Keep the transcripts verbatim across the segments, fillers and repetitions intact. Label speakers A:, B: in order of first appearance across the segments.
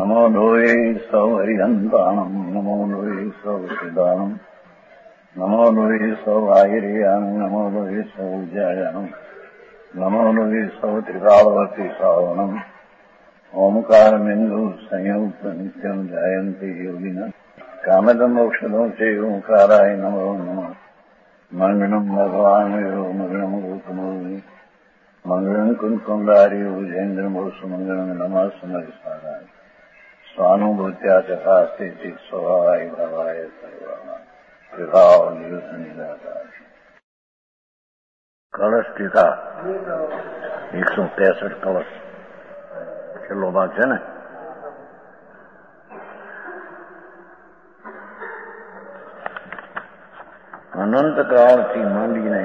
A: નમો લોહે સૌ હરિહંતાણમ નમો લોહે સૌ સિદ્ધાણમ નમો લોહે સૌ આહિર્યાણમ નમો લોહે સૌ જયાણમ નમો લોહે સૌ ત્રિકાળવતી શ્રાવણમ ઓમકાર બિંદુ સંયુક્ત નિત્યમ જાયંતી યોગિના કામદમ ઔષધો છે ઓંકારાય નમો નમઃ મંગળમ ભગવાન મંગળમ ગોકમોહિ મંગળમ કુંકુંડારી ઉજેન્દ્રમોષ મંગળમ નમઃ સમરિસારાય સ્વાનુભૂત્યા ચકાસ્તે સ્વભાવાય ભાવાય સર્વા વિભાવ નિદાતા કળશ ટીકા એકસો ત્રેસઠ કળશ છેલ્લો ભાગ છે ને. અનંત કાળથી માંડીને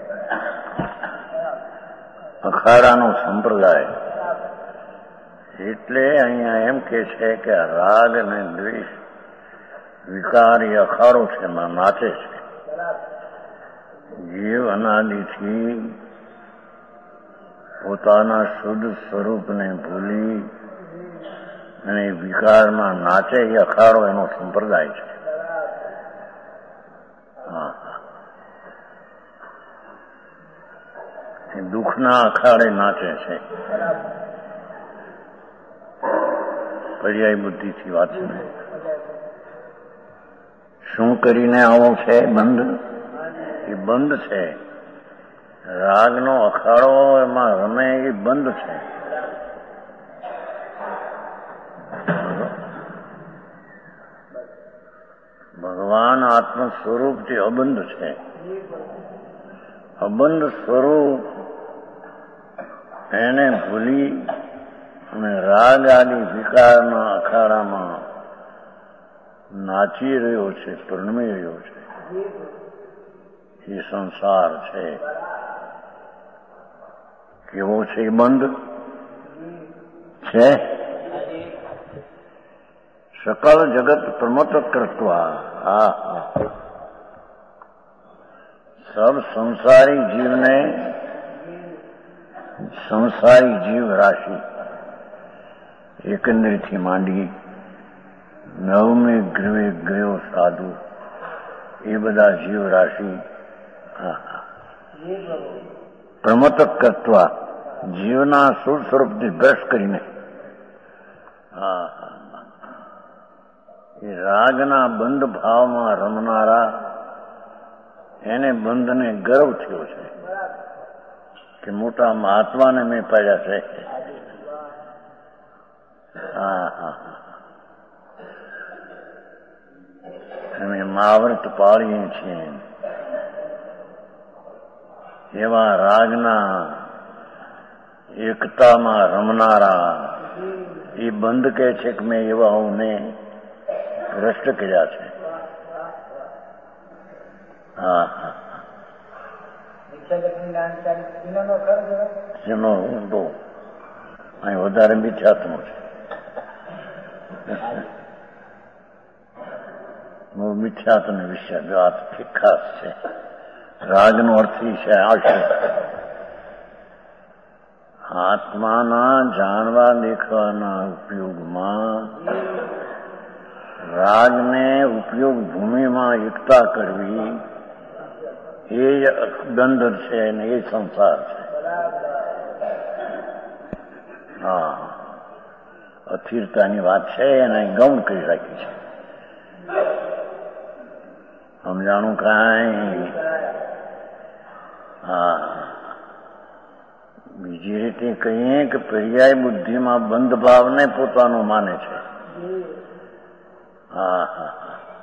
A: અખાડાનો સંપ્રદાય એટલે અહીંયા એમ કે છે કે રાગ અને દ્વેષ વિકાર એ અખાડો છે, એમાં નાચે છે. જીવ અનાદિથી પોતાના શુદ્ધ સ્વરૂપને ભૂલી અને વિકારમાં નાચે એ અખાડો એનો સંપ્રદાય છે. હા, એ દુઃખના અખાડે નાચે છે. પર્યાય બુદ્ધિથી વાત છે. શું કરીને આવો છે બંધ? એ બંધ છે. રાગનો અખાડો એમાં રમે એ બંધ છે. ભગવાન આત્મ સ્વરૂપથી અબંધ છે. અબંધ સ્વરૂપ એને ભૂલી અને રાગ આદિ વિકારના અખાડામાં નાચી રહ્યો છે, પરણમી રહ્યો છે. એ સંસાર છે. કેવો છે એ બંધ છે. સકલ જગત પ્રમત કરતા હા સબ સંસારી જીવને સંસારી જીવ રાશિ એકંદરથી માંડી નવમે ગૃહે ગયો સાધુ એ બધા જીવ રાશિ પ્રમત કરતા જીવના શુદ્ધ સ્વરૂપથી ભ્રષ્ટ કરીને હા એ રાગના બંધ ભાવમાં રમનારા એને બંધને ગર્વ થયો છે કે મોટા મહાત્માને મેં પાડ્યા છે. હા હા અમે મહાવ્રત પાળીએ છીએ. એવા રાગના એકતામાં રમનારા એ બંધ કહે છે કે મેં એવાઓને ભ્રષ્ટ કર્યા છે. હા હા જેનો ઊંડો અહીં વધારે મિથ્યાત્મો છે. મિથ્યાત્મ વિશે વાત ખાસ છે. રાગનો અર્થ છે આશય. આત્માના જાણવા દેખવાના ઉપયોગમાં રાગને ઉપયોગ ભૂમિમાં એકતા કરવી એ બંધ છે અને એ સંસાર છે. હા અસ્થિરતાની વાત છે એને ગૌણ કરી રાખી છે. સમજાણું કાંઈ? હા બીજી રીતે કહીએ કે પર્યાય બુદ્ધિમાં બંધ ભાવને પોતાનો માને છે. હા હા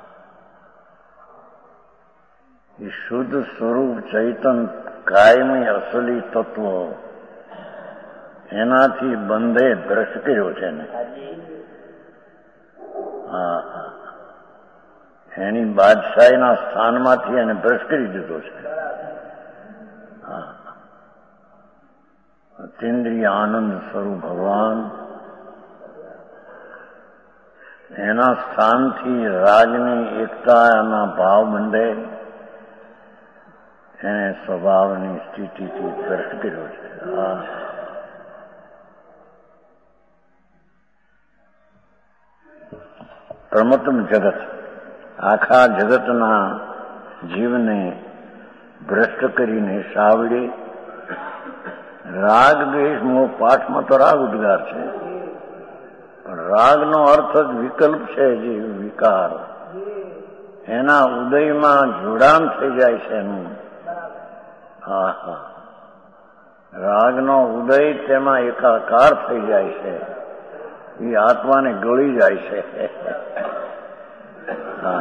A: એ શુદ્ધ સ્વરૂપ ચૈતન કાયમી અસલી તત્વ એનાથી બંધે ભ્રષ્ટ કર્યો છે ને. હા હા એની બાદશાહીના સ્થાનમાંથી એને ભ્રષ્ટ કરી દીધો છે. હા અતિન્દ્રિય આનંદ સ્વરૂપ ભગવાન એના સ્થાનથી રાગની એકતાના ભાવ બંધે એને સ્વભાવની સ્થિતિથી ભ્રષ્ટ કર્યો છે. હા પ્રમત્તમ જગત, આખા જગતના જીવને ભ્રષ્ટ કરીને સાવડે. રાગ દ્વેષ મોહ પાઠમાં તો રાગ ઉદ્ગાર છે, પણ રાગનો અર્થ જ વિકલ્પ છે, જે વિકાર. એના ઉદયમાં જોડાણ થઈ જાય છે એનું. હા હા, રાગનો ઉદય તેમાં એકાકાર થઈ જાય છે, એ આત્માને ગળી જાય છે. હા,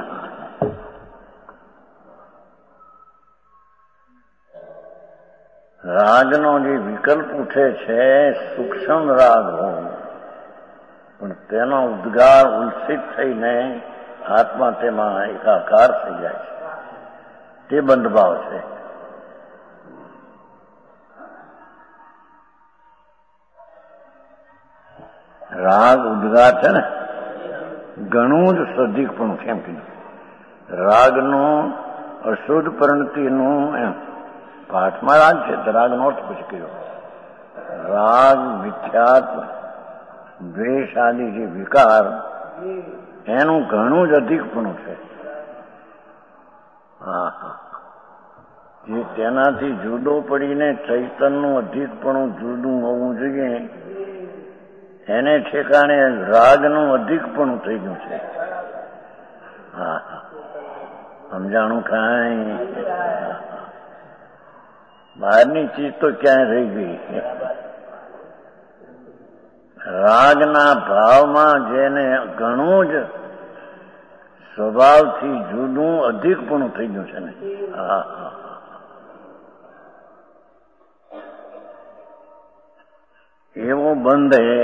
A: રાગનો જે વિકલ્પ ઉઠે છે સૂક્ષ્મ રાગ હોય, પણ તેનો ઉદ્ગાર ઉલ્સિત થઈને આત્મા તેમાં એકાકાર થઈ જાય છે, તે બંધભાવ છે. રાગ ઉદ્ગાર છે ને, ઘણું જ સદીકપણું છે. એમ કીધું રાગનું અશુદ્ધ પરિણતિનું એમ પાઠમાં રાગ છે, તો રાગનો અર્થ પછી કર્યો. રાગ મિથ્યાત્વ દ્વેષ આદિ જે વિકાર એનું ઘણું જ અધિકપણું છે. હા હા, જે તેનાથી જુદો પડીને ચૈતનનું અધિકપણું જુદું હોવું જોઈએ, એને ઠેકાણે રાગનું અધિકપણું થઈ ગયું છે. હા હા, સમજાણું કાંઈ? બહારની ચીજ તો ક્યાંય રહી ગઈ. રાગના ભાવમાં જેને ઘણું જ સ્વભાવથી જુદું અધિકપણું થઈ ગયું છે ને. હા હા, એવો બંધ એ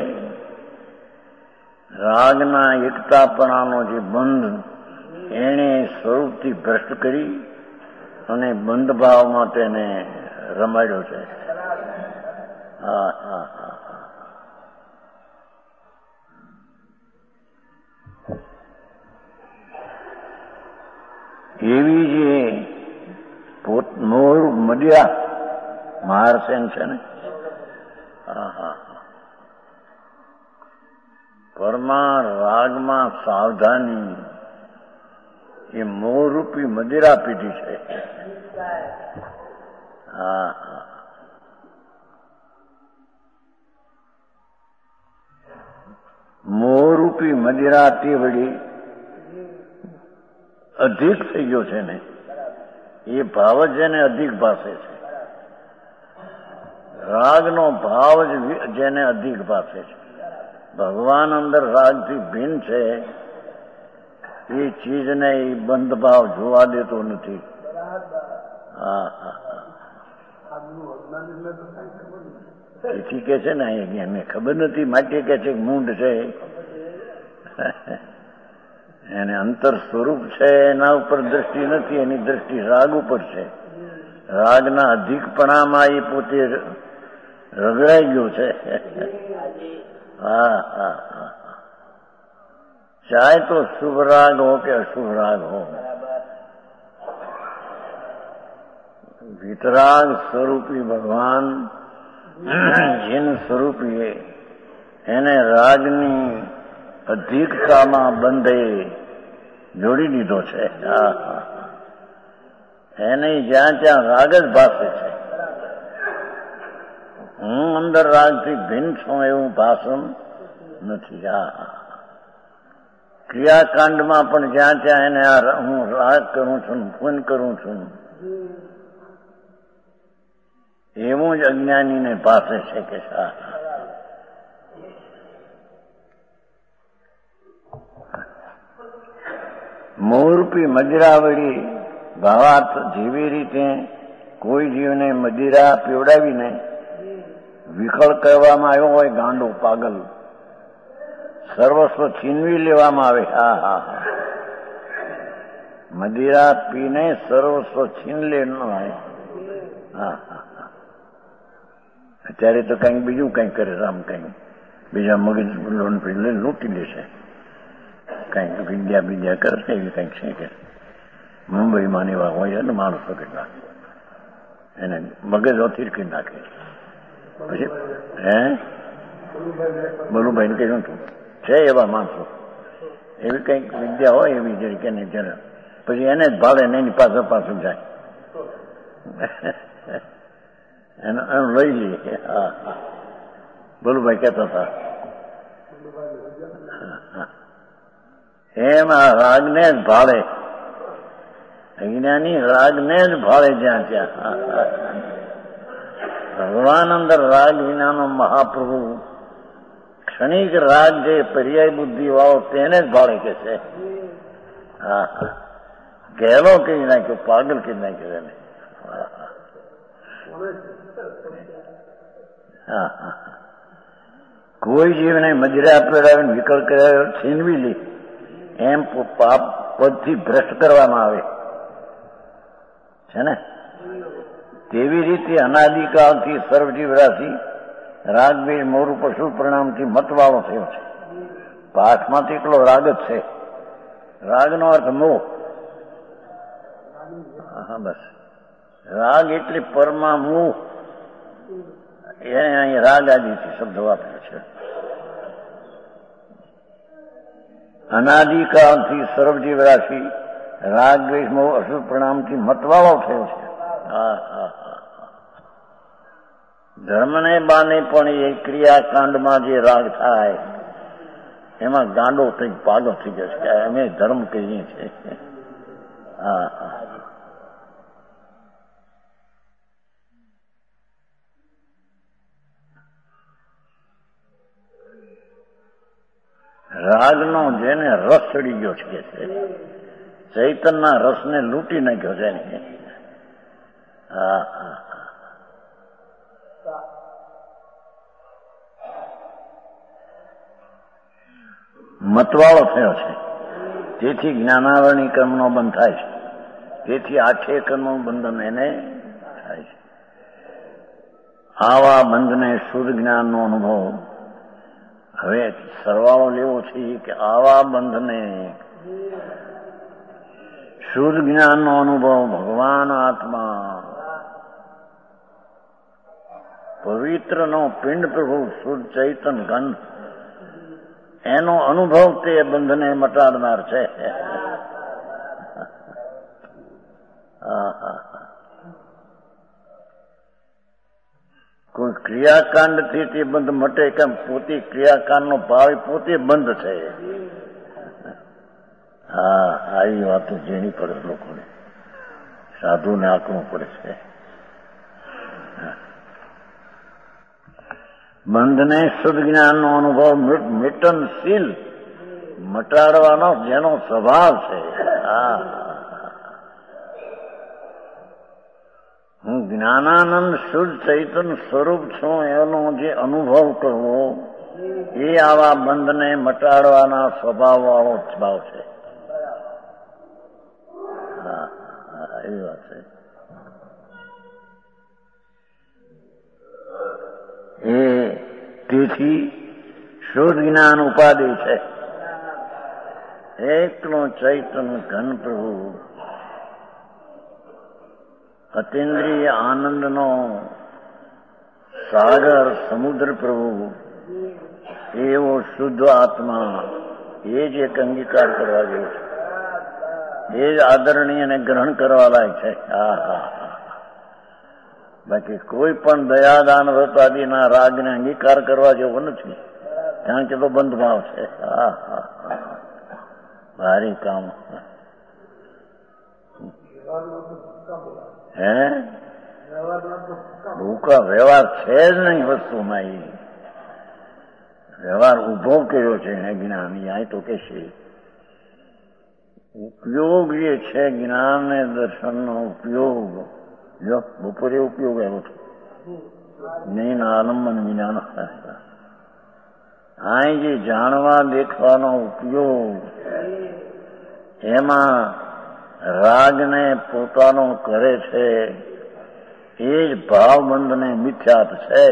A: રાગના એકતાપણાનો જે બંધ એને સ્વરૂપથી ભ્રષ્ટ કરી અને બંધ ભાવમાં તેને રમાડ્યો છે. હા હા હા, એવી જે પોત મોર મડિયા મહારસેન છે ને. હા હા, પરમા રાગમાં સાવધાની એ મોહરૂપી મદિરા પીધી છે. હા હા, મોહરૂપી મદિરા તે વળી અધિક થઈ ગયો છે ને, એ ભાવ જ જેને અધિક ભાષે છે. રાગનો ભાવ જ જેને અધિક ભાષે છે. ભગવાન અંદર રાગથી ભિન્ન છે, એ ચીજને એ બંધ ભાવ જોવા દેતો નથી. હા હા, એથી કે છે ને એને ખબર નથી માટે કે છે મૂંઢ છે. એને અંતર સ્વરૂપ છે એના ઉપર દ્રષ્ટિ નથી, એની દ્રષ્ટિ રાગ ઉપર છે. રાગના અધિકપણામાં એ પોતે રગડાઈ ગયો છે. હા હા હા, ચાહે તો શુભ રાગ હો કે અશુભ રાગ હો, વિતરાગ સ્વરૂપી ભગવાન જીન સ્વરૂપીએ એને રાગની અધિકતામાં બંધે જોડી દીધો છે. હા હા, એને જ્યાં ત્યાં રાગ જ ભાષે છે. હું અંદર રાગથી ભિન્ન છું એવું ભાષણ નથી. હા, ક્રિયાકાંડમાં પણ જ્યાં ત્યાં એને આ હું રાગ કરું છું, ફોન કરું છું, એવું જ અજ્ઞાનીને પાસે છે કે મોહરૂપી મદિરાવળી ભાવાર્થ જેવી રીતે કોઈ જીવને મદિરા પીવડાવીને વિકળ કરવામાં આવ્યો હોય, ગાંડો પાગલ, સર્વસ્વ છીનવી લેવામાં આવે. હા હા હા, મદિરા પીને સર્વસ્વ છીન લેવાનું હોય. હા હા, અત્યારે તો કંઈક બીજું કંઈક કરે, રામ કંઈક બીજા મગજ લોન લઈને લૂંટી લેશે, કંઈક વિદ્યા વિદ્યા કરશે, એવી કંઈક છે કે મુંબઈમાં એવા હોય ને માણસો કેટલા, એને મગજ ઓથીર કરી નાખે. પછી હે બલુભાઈને કહ્યું હતું છે એવા માણસો, એવી કંઈક વિદ્યા હોય એવી જરી કે નહીં જરા પછી એને જ ભાડે ને એની પાછળ પાછું જાય એનું એનું લઈ લઈએ. હા હા બોલુભાઈ કહેતા હતા એમ આ રાગને જ ભાડે અજ્ઞાની રાગને જ ભાડે જ્યાં ત્યાં ભગવાન અંદર રાગ વિનાનો મહાપ્રભુ ક્ષણિક રાગ જે પર્યાય બુદ્ધિ વાળો તેને જ ભાડે કે છે. હા હા ગેલો કહી નાખ્યો પાગલ કહી નાખ્યો એને. હા હા કોઈ જીવને મજરા પહેરાવીને વિકલ કરાવ્યો છીનવી લે એમ પાપ પદથી ભ્રષ્ટ કરવામાં આવે છે ને તેવી રીતે અનાદિકાળથી સર્વજીવ રાશિ રાગભેદ મોરું પશુ પરિણામથી મતવાળો થયો છે. પાઠમાંથી એકલો રાગ જ છે. રાગનો અર્થ મોહ. હા બસ રાગ એટલે પરમા મોહ એને અહીં રાગ આદિથી શબ્દ વાપર્યો છે. અનાદિકાળથી સર્વજીવ રાશિ રાગ દ્વેષ મોહ અશુભ પરિણામથી મતવાળો થયો છે. હા હા ધર્મને બાને પણ એ ક્રિયાકાંડમાં જે રાગ થાય એમાં ગાંડો થઈ પાગલ થઈ જશે. અમે ધર્મ કહીએ છીએ. હા હા રાગનો જેને રસ ચડી ગયો છે ચૈતનના રસને લૂંટી નાખ્યો છે ને. હા હા મતવાળો થયો છે. તેથી જ્ઞાનાવરણી કર્મનો બંધ થાય છે. તેથી આખે કર્મનું બંધન એને થાય છે. આવા બંધને શુદ્ધ જ્ઞાનનો અનુભવ હવે સરવાળો લેવો છે કે આવા બંધને શુદ્ધ જ્ઞાનનો અનુભવ ભગવાન આત્મા પવિત્રનો પિંડ પ્રભુ શુદ્ધ ચૈતન ઘન એનો અનુભવ તે બંધને મટાડનાર છે. કોઈ ક્રિયાકાંડથી તે બંધ મટે કેમ પોતે ક્રિયાકાંડનો ભાવ પોતે બંધ છે. હા આવી વાતો ઝીણી પડે લોકોને સાધુને આંકવું પડે છે. બંધને શુદ્ધ જ્ઞાનનો અનુભવ મિટનશીલ મટાડવાનો જેનો સ્વભાવ છે. હા હું જ્ઞાનાનંદ શુદ્ધ ચૈતન સ્વરૂપ છું એનો જે અનુભવ કરવો એ આવા બંધને મટાડવાના સ્વભાવ વાળો ભાવ છે. હા એ વાત છે. એ તેથી શુદ્ધ જ્ઞાન ઉપાધિ છે. એકલો ચૈતન ઘન પ્રભુ અતિન્દ્રિય આનંદનો સાગર સમુદ્ર પ્રભુ એવો શુદ્ધ આત્મા એ જ એક અંગીકાર કરવા જેવો છે. એ જ આદરણીય અને ગ્રહણ કરવા લાયક છે. હા હા બાકી કોઈ પણ દયાદાન વ્રત આદિના રાગને અંગીકાર કરવા જેવો નથી કારણ કે તો બંધ ભાવ છે. હા હા ભારી કામ હે ભૂકા વ્યવહાર છે જ નહીં વસ્તુમાં. એ વ્યવહાર ઉભો કર્યો છે હે જ્ઞાન. અહીં તો કે છે ઉપયોગ જે છે જ્ઞાન ને દર્શનનો ઉપયોગ. જો બપોરે ઉપયોગ આવ્યો હતો નહીં આલંબન વિનાનો. અહીં જે જાણવા દેખવાનો ઉપયોગ એમાં રાગને પોતાનો કરે છે એ જ ભાવબંધને મિથ્યાત છે.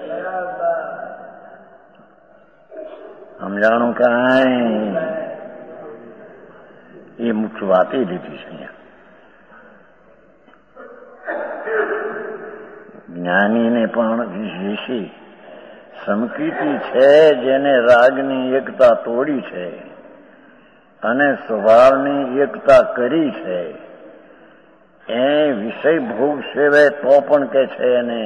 A: સમજાણું કાંઈ એ મુખ્ય વાત એ લીધી છે. જ્ઞાનીને પણ વિશેષી સમકીતી છે જેને રાગની એકતા તોડી છે અને સ્વભાવની એકતા કરી છે એ વિષય ભોગ સેવે તો પણ કે છે એને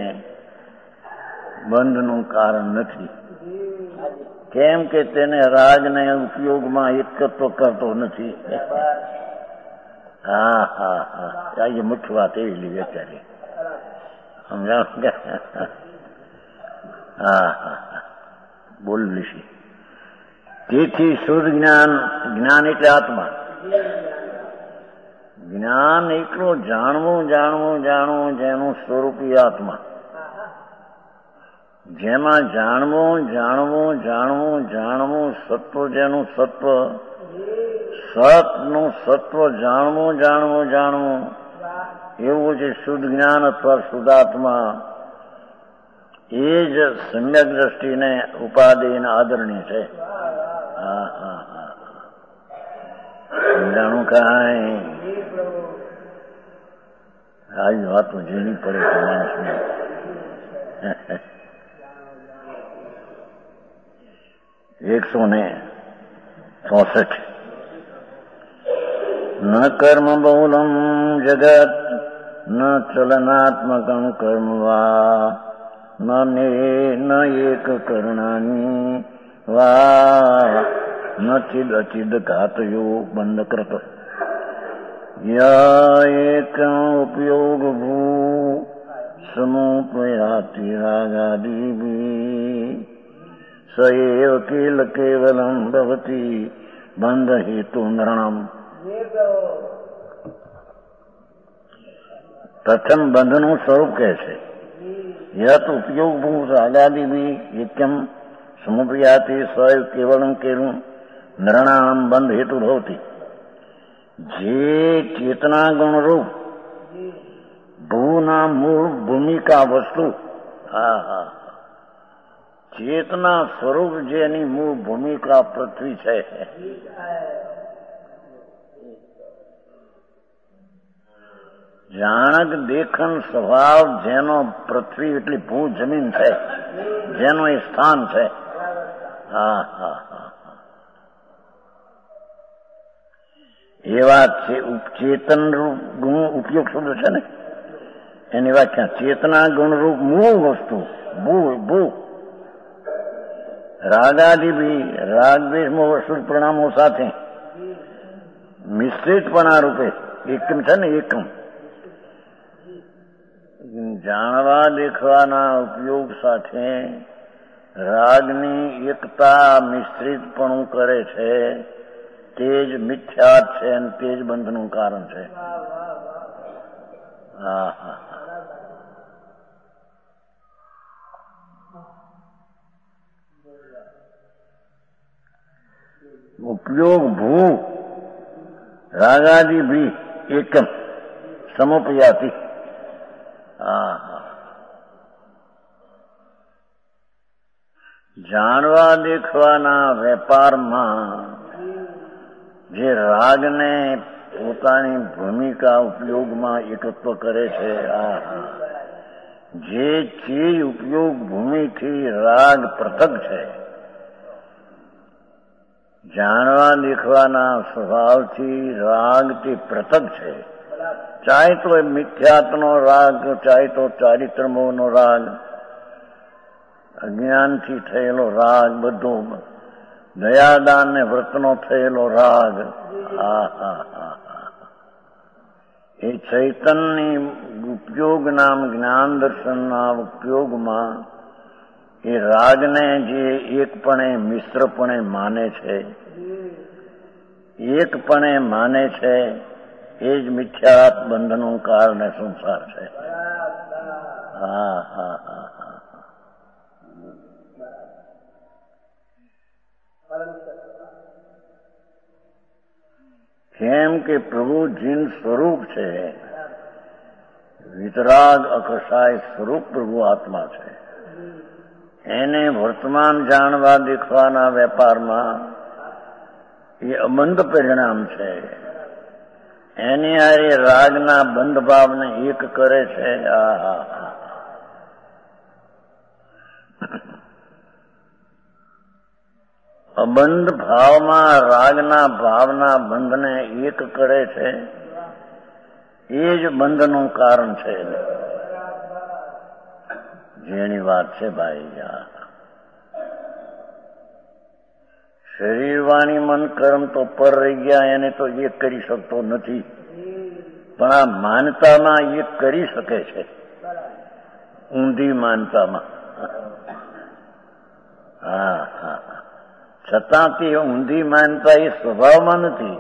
A: બંધનું કારણ નથી. કેમ કે તેને રાગને ઉપયોગમાં એકત્વ કરતો નથી. હા હા હા એ મુખ્ય વાત એવી લીધી અત્યારે સમજાવ. હા હા બોલ લીધી. તેથી શુદ્ધ જ્ઞાન, જ્ઞાન એટલે આત્મા. જ્ઞાન એટલું જાણવું જાણવું જાણવું જેનું સ્વરૂપી આત્મા, જેમાં જાણવું જાણવું જાણવું જાણવું સત્વ, જેનું સત્વ, સતનું સત્વ જાણવું જાણવું જાણવું એવું જે શુદ્ધ જ્ઞાન અથવા શુદ્ધાત્મા એ જ સમ્યક દ્રષ્ટિને ઉપાધિને આદરણીય છે. હા હા હા સમજાણું કાંઈ આવી વાતો જેની પડે છે માણસને. એકસો ને ચોસઠ ન કર્મ બહુલમ જગત ન ચલનાત્મકમ કર્મ વા ન એક કરણાની વા ન ચિદ અચિદ ઘાતયો બંધ કરત એક ઉપયોગ ભૂ સમુપયાતિ રાગાદિભી સએવ કિલ કેવલમ ભવતી બંધ હેતુ નૃણમ. પ્રથમ બંધનું સ્વરૂપ કહે છે. યત ઉપયોગ ભૂ રાગાદિભી એકમ સમુપયાતિ સએવ કેવલમ કેલું નૃણામ બંધ હેતુ ભવતી. જે ચેતના ગુણરૂપ ભૂના મૂળ ભૂમિકા વસ્તુ, હા હા ચેતના સ્વરૂપ જેની મૂળ ભૂમિકા પૃથ્વી છે, જાણક દેખન સ્વભાવ જેનો પૃથ્વી એટલી ભૂ જમીન છે, જેનો એ સ્થાન છે. હા હા હા એ વાત છે. ચેતન રૂપ ગુણ ઉપયોગ શબ્દ છે ને એની વ્યાખ્યા ચેતના ગુણરૂપ મૂળ વસ્તુ ભૂ ભૂ રાગાદિભી રાગદ્વેષ વસ્તુ પરિણામો સાથે મિશ્રિતપણા રૂપે એકમ છે ને એકમ જાણવા દેખવાના ઉપયોગ સાથે રાગની એકતા મિશ્રિતપણું કરે છે. તે જ મિથ્યા છે અને તે જ બંધનું કારણ છે. હા હા ઉપયોગ ભૂ રાગાદિ ભી એકમ સમુપયાતિ. હા હા જાણવા દેખવાના વેપારમાં જે રાગને પોતાની ભૂમિકા ઉપયોગમાં એકત્વ કરે છે. આ જે ચીજ ઉપયોગ ભૂમિથી રાગ પૃથક છે, જાણવા દેખવાના સ્વભાવથી રાગથી પૃથક છે. ચાહે તો મિથ્યાત્વનો રાગ, ચાહે તો ચારિત્રમોહનો રાગ, અજ્ઞાનથી થયેલો રાગ, બધો દયાદાન ને વ્રતનો થયેલો રાગ. હા હા હા એ ચૈતનની ઉપયોગ નામ જ્ઞાન દર્શનના ઉપયોગમાં એ રાગને જે એકપણે મિશ્રપણે માને છે, એકપણે માને છે, એ જ મિથ્યાત બંધનું કારણ સંસાર છે. હા હા હા હા કેમ કે પ્રભુ જીન સ્વરૂપ છે, વિતરાગ અકસાય સ્વરૂપ પ્રભુ આત્મા છે. એને વર્તમાન જાણવા દેખવાના વેપારમાં એ અબંધ પરિણામ છે. એની હારે રાગના બંધ ભાવને એક કરે છે. આ હા હા અબંધ ભાવમાં રાગના ભાવના બંધને એક કરે છે, એ જ બંધનું કારણ છે. જેની વાત છે ભાઈ, શરીર વાણી મન કર્મ તો પર રહી ગયા, એને તો એક કરી શકતો નથી, પણ આ માનતામાં એક કરી શકે છે, ઊંધી માનતામાં. હા હા છતાં તે ઊંધી માનતા એ સ્વભાવમાં નથી.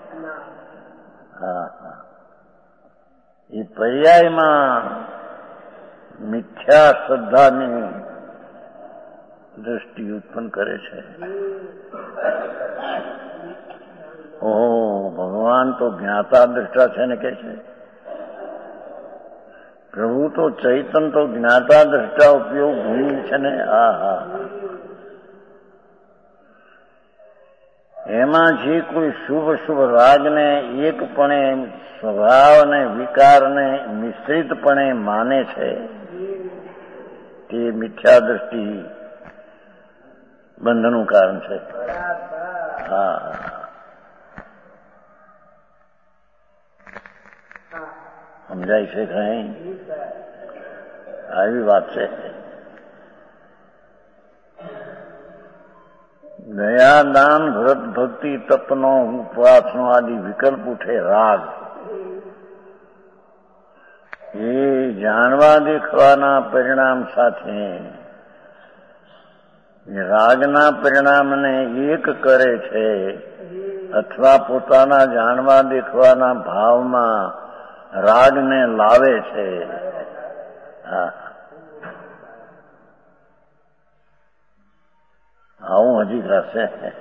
A: હા હા એ પર્યાયમાં મિથ્યા શ્રદ્ધાની દ્રષ્ટિ ઉત્પન્ન કરે છે. ઓહો, ભગવાન તો જ્ઞાતા દ્રષ્ટા છે ને કે છે. પ્રભુ તો ચૈતન તો જ્ઞાતા દ્રષ્ટા ઉપયોગ ભૂમિ છે ને. હા હા એમાં જે કોઈ શુભ શુભ રાગને એકપણે સ્વભાવને વિકારને મિશ્રિતપણે માને છે, તે મિથ્યા દ્રષ્ટિ બંધનું કારણ છે. હા સમજાય છે કઈ? આવી વાત છે. દયા દાન વ્રત ભક્તિ તપનો ઉપવાસનો આદિ વિકલ્પ ઉઠે રાગ. એ જાણવા દેખવાના પરિણામ સાથે રાગના પરિણામને એક કરે છે, અથવા પોતાના જાણવા દેખવાના ભાવમાં રાગને લાવે છે. હા આવું હજી થશે.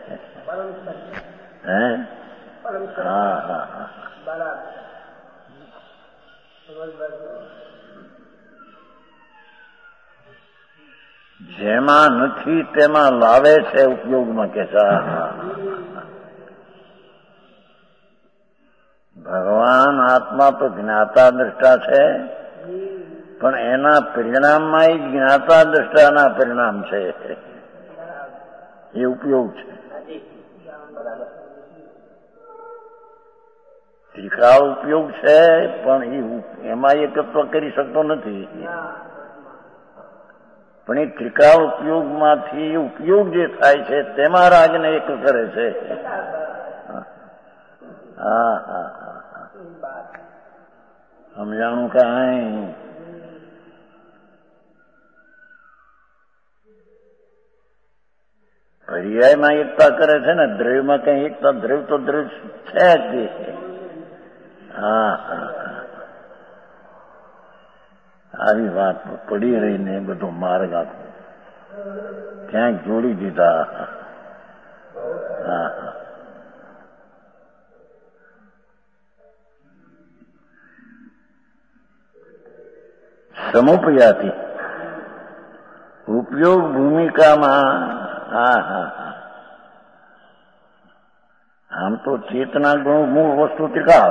A: હે હા હા હા જેમાં નથી તેમાં લાવે છે ઉપયોગમાં કે છે. ભગવાન આત્મા તો જ્ઞાતા દ્રષ્ટા છે, પણ એના પરિણામમાં જ જ્ઞાતા દ્રષ્ટાના પરિણામ છે, એ ઉપયોગ છે. ત્રિકાળ ઉપયોગ છે, પણ એમાં એકત્વ કરી શકતો નથી. પણ એ ત્રિકાળ ઉપયોગમાંથી ઉપયોગ જે થાય છે તેમાં રાગને એક કરે છે. હા હા હા સમજાણું કાંઈ? પર્યાયમાં એકતા કરે છે ને, દ્રવ્યમાં કઈ એકતા, દ્રવ્ય તો દ્રવ્ય છે જ. હા હા આવી વાત પડી રહીને બધો માર્ગ આપો ક્યાંક જોડી દીધા. હા હા સમુપયાથી ઉપયોગ ભૂમિકામાં. હા હા હા આમ તો ચેતના ગુણ મૂળ વસ્તુ ત્રિકાળ,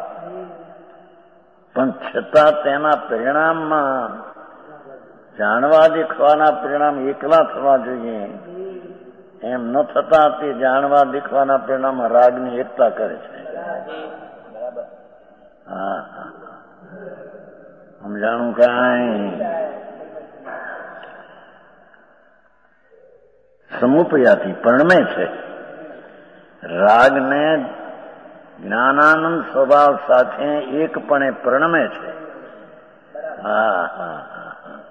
A: પણ છતાં તેના પરિણામમાં જાણવા દેખવાના પરિણામ એકલા થવા જોઈએ, એમ ન થતા તે જાણવા દેખવાના પરિણામમાં રાગની એકતા કરે છે. હા હા સમજાણું કાંઈ? સમુપયાથી પરણમે છે. રાગને જ્ઞાનાનંદ સ્વભાવ સાથે એકપણે પરણમે છે. હા હા હા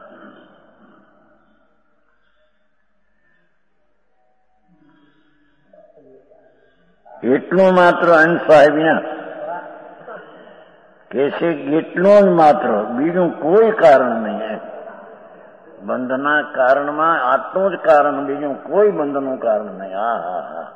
A: એટલું માત્ર અનસાય વિના કે છે, એટલું જ માત્ર, બીજું કોઈ કારણ નહીં. બંધના કારણમાં આટલું જ કારણ, બીજું કોઈ બંધનું કારણ નહીં. હા હા હા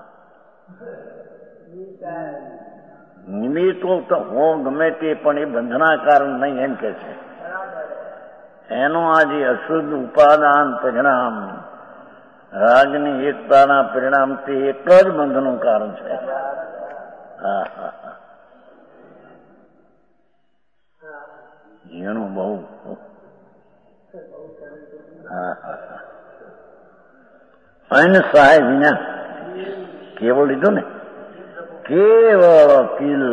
A: નિમિત્તો તો હો ગમે તે, પણ એ બંધના કારણ નહીં એમ કે છે. એનું આ જે અશુદ્ધ ઉપાદાન પરિણામ, રાગની એકતાના પરિણામ, તે એક જ બંધનું કારણ છે. હા હા હા એનું બહુ. હા હા અન સહાય વિના કેવળ લીધું ને, કેવળ કિલ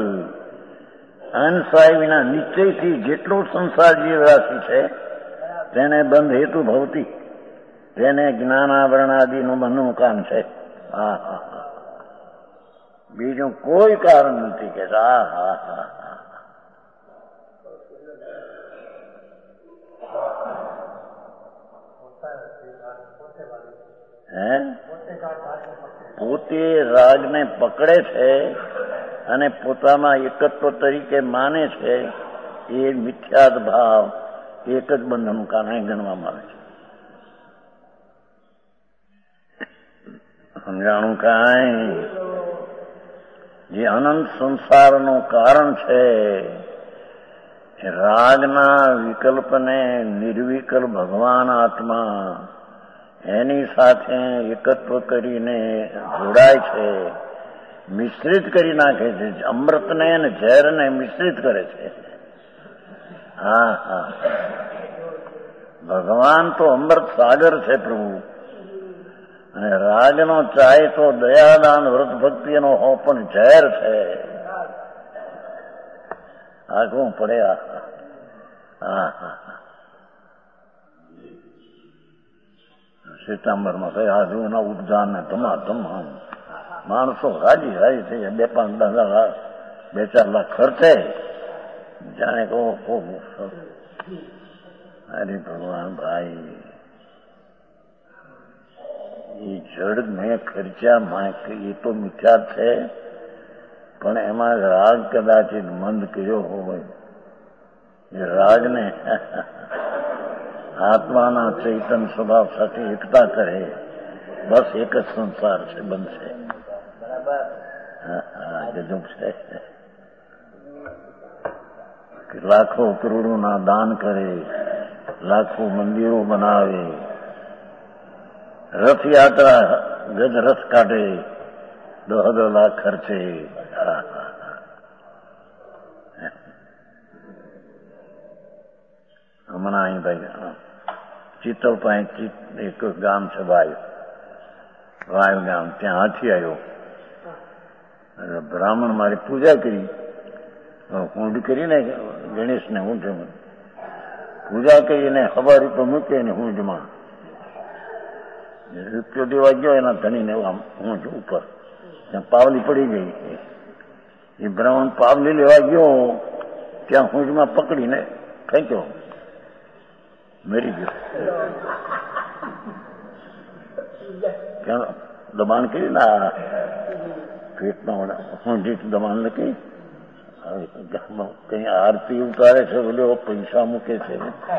A: અનસાય વિના નિશ્ચયથી જેટલો સંસાર જીવરાશિ છે તેને બંધ હેતુ ભવતી, તેને જ્ઞાનાવરણાદિનું બંધનું કામ છે. હા હા હા, બીજું કોઈ કારણ નથી કે હા હા હા હે પોતે રાગને પકડે છે અને પોતાના એકત્વ તરીકે માને છે, એ મિથ્યાદ ભાવ એક જ બંધનનું કારણ ગણવામાં આવે છે. સમજાણું કાંઈ? જે અનંત સંસારનું કારણ છે, રાગના વિકલ્પને નિર્વિકલ્પ ભગવાન આત્મા એની સાથે એકત્વ કરીને જોડાય છે, મિશ્રિત કરી નાખે છે. અમૃતને અને ઝેરને મિશ્રિત કરે છે. હા હા, ભગવાન તો અમૃત સાગર છે પ્રભુ, અને રાગનો ચાય તો દયાદાન વ્રત ભક્તિનો હો પણ ઝેર છે. આગવું પડે. હા હા, સિતમ્બરમાં કઈ આજુના ઉપદાન ને તમા તમામ માણસો રાજી રાજી થઈ જાય. બે પાંચ દસ લાખ બે ચાર લાખ ખર્ચે, જાણે કહો અરે ભગવાન ભાઈ, એ જડ મેં ખર્ચ્યા એ તો મિથ્યા છે, પણ એમાં રાગ કદાચિત મંદ કર્યો હોય, એ રાગને આત્માના ચૈતન સ્વભાવ સાથે એકતા કરે, બસ એક જ સંસાર છે, બનશે. હા, ગજબ છે. લાખો કરોડોના દાન કરે, લાખો મંદિરો બનાવે, રથયાત્રા ગજ રથ કાઢે, દહ દહ લાખ ખર્ચે. હમણાં અહીં ભાઈ ચિત્તલ પાસે એક ગામ છે વાયુ, વાયુ ગામ, ત્યાં હાથી આવ્યો. બ્રાહ્મણ મારી પૂજા કરી, ઊંડ કરીને ગણેશને ઊંડ પૂજા કરીને હવા રૂપિયો મૂકે ને ઊંડમાં રૂપિયો દેવા ગયો, એના ધણીને ઊંડ ઉપર ત્યાં પાવલી પડી ગઈ. એ બ્રાહ્મણ પાવલી લેવા ગયો, ત્યાં ઊંડમાં પકડીને ફેંક્યો, મરી ગયો. ક્યાં દબાણ કરી ના પેટમાં ઊંડી દબાણ નથી. કઈ આરતી ઉતારે છે, બોલે પૈસા મૂકે છે.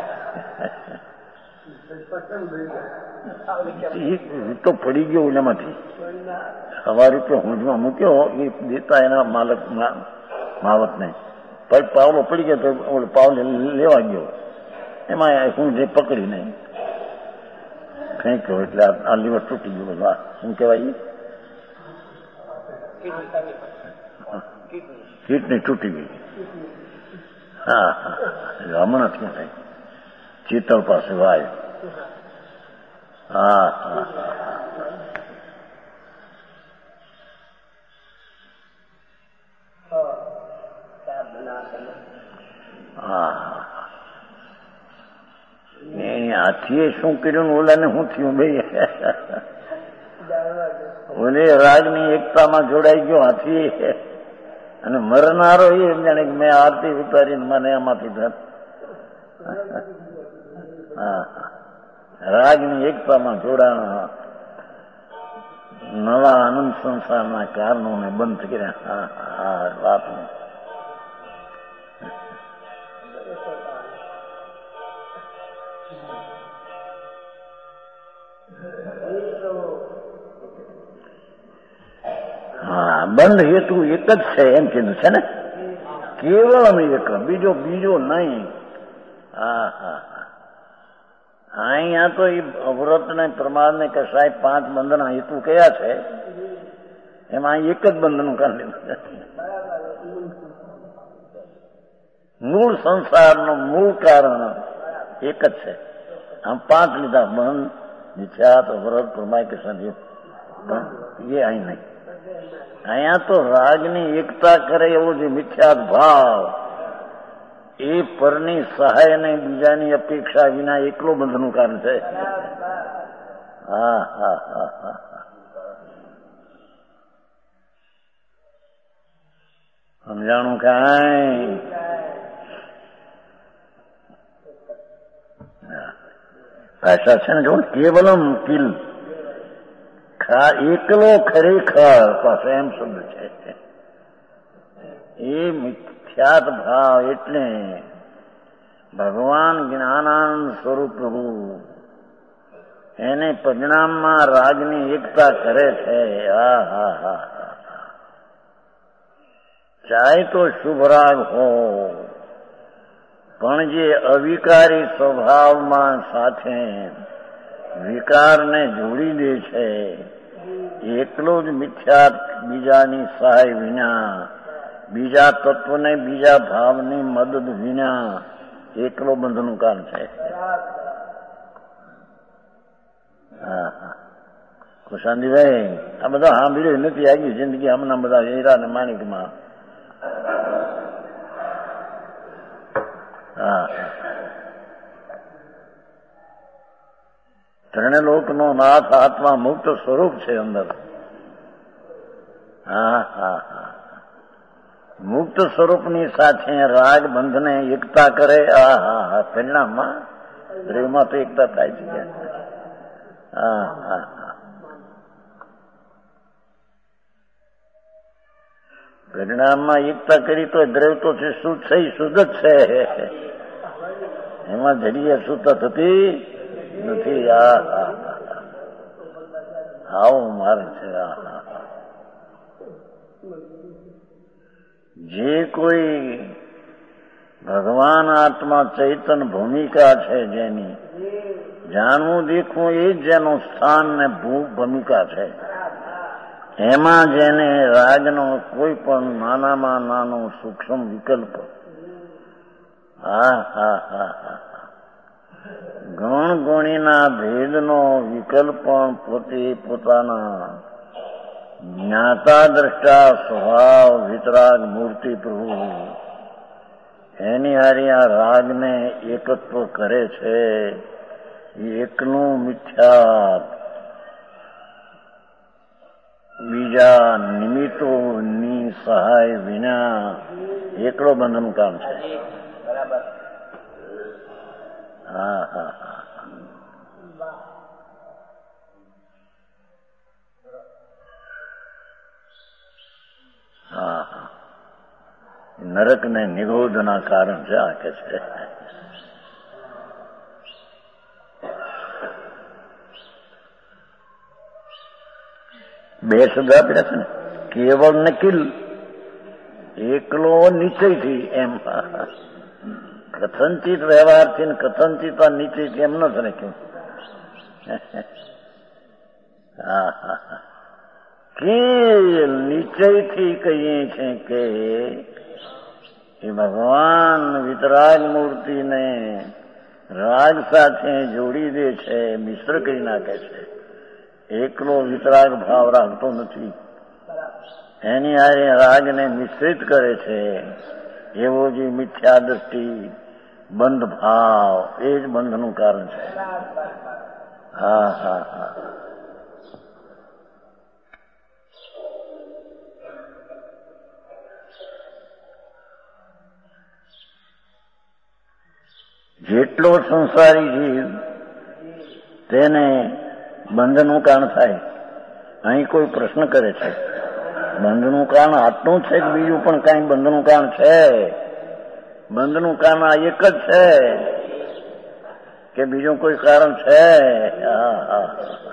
A: તો પડી ગયો એનામાંથી સવા રૂપિયા ઊંઝમાં મૂક્યો, એ દેતા એના માલક માવતને. પછી પાવલો પડી ગયો તો પાવલે લેવા ગયો, એમાં ઊંઝે પકડીને ફેંક્યો, એટલે આ લીવર તૂટી ગયું. બધું શું કહેવાય, કિડની તૂટી ગઈ. હા હા, હમણાં ક્યાં થાય, ચિત્તલ પાસે વાય. હા હા હા, હાથીએ શું કર્યું, ઓલાને શું થયું ભાઈ? ઓલે રાગની એકતામાં જોડાઈ ગયો હાથી, અને મરનારો એ એમ જાણે કે મેં આરતી ઉતારીને મને એમાંથી હા, રાગની એકતામાં જોડાણા, નવા આનંદ સંસારના કારણોને બંધ કર્યા. હા હા, વાત હા, બંધ હેતુ એક જ છે એમ કીધું છે ને, કેવળ એક, બીજો બીજો નહીં. હા હા, અહીંયા તો એ વ્રત ને પ્રમાદ ને કે સાહેબ પાંચ બંધના હેતુ કયા છે, એમાં એક જ બંધનું કારણ મૂળ સંસારનું મૂળ કારણ એક જ છે. આમ પાંચ લીધા, બંધ, મિથ્યાત, વ્રત, પ્રમાય કે સંયુક્ત, એ અહીં નહીં. અહીંયા તો રાગની એકતા કરે એવો જે મિથ્યાત ભાવ એ પરની સહાય અને બીજાની અપેક્ષા વિના એકલો બંધનું કારણ છે. હા હા હા હા સમજાણું કાંઈ? ભાષા છે ને જો કેવલમ કિલ એકલો ખરેખર પાસે એમ શબ્દ છે. એ મિથ્યાત ભાવ એટલે ભગવાન જ્ઞાનાનંદ સ્વરૂપ પ્રભુ એને પરિણામમાં રાગની એકતા કરે છે. હા હા હા ચાહે તો શુભ રાગ હો, પણ જે અવિકારી સ્વભાવમાં સાથે વિકારને જોડી દે છે એકલો જ મિથ્યાત બીજાની સહાય વિના, બીજા તત્વને બીજા ભાવની મદદ વિના એકલો બંધનું કારણ છે. હા હા કુશાંતિભાઈ આ બધા સાંભળ્યું નથી આગી જિંદગી હમણાં બધા હીરા ને માણિકમાં. હા ત્રણેલોકનો નાથ આત્મા મુક્ત સ્વરૂપ છે અંદર. હા હા હા મુક્ત સ્વરૂપની સાથે રાગ બંધને એકતા કરે. હા હા હા પરિણામમાં રેમાં તો એકતા થાય છે. હા હા હા પરિણામમાં એકતા કરી તો દ્રવ તો છે શુદ્ધ છે, શુદ્ધ જ છે. એમાં જડીએ શુદ્ધ થતી નથી. આ આવો માર્ગ છે. જે કોઈ ભગવાન આત્મા ચૈતન ભૂમિકા છે જેની જાણવું દેખવું એ જ જેનું સ્થાન ને ભૂમિકા છે. એમાં જેને રાગનો કોઈ પણ નાનામાં નાનો સૂક્ષ્મ વિકલ્પ હા હા હા હા ગણ ગણીના ભેદનો વિકલ્પ પણ પોતે પોતાના જ્ઞાતા દ્રષ્ટા સ્વભાવ વિતરાગ મૂર્તિ પ્રભુ એની હારી આ રાગને એકત્વ કરે છે. એકનું મિથ્યાત બીજા નિમિત્તોની સહાય વિના એકલો બંધનું કામ છે. હા હા હા હા નરક ને નિરોધના કારણ છે. આ કે છે બે શબ્દ આપ્યા છે ને કેવળ ને કિલ એકલો નિશ્ચયથી એમ કથનચિત વ્યવહારથી ને કથનચિત નિશ્ચયથી એમ નથી રાખ્યું. હા હા કે નિશ્ચયથી કહીએ છીએ કે એ ભગવાન વિતરાગ મૂર્તિને રાગ સાથે જોડી દે છે, મિશ્ર કરી નાખે છે. એકલો વિતરાગ ભાવ રાખતો નથી, એની હારે રાગને મિશ્રિત કરે છે. એવો જે મિથ્યા દ્રષ્ટિ બંધ ભાવ એ જ બંધનું કારણ છે. હા હા હા જેટલો સંસારી જીવ તેને બંધનું કારણ થાય. અહીં કોઈ પ્રશ્ન કરે છે બંધનું કારણ આટલું છે કે બીજું પણ કઈ બંધનું કારણ છે? બંધનું કારણ આ એક જ છે કે બીજું કોઈ કારણ છે? હા હા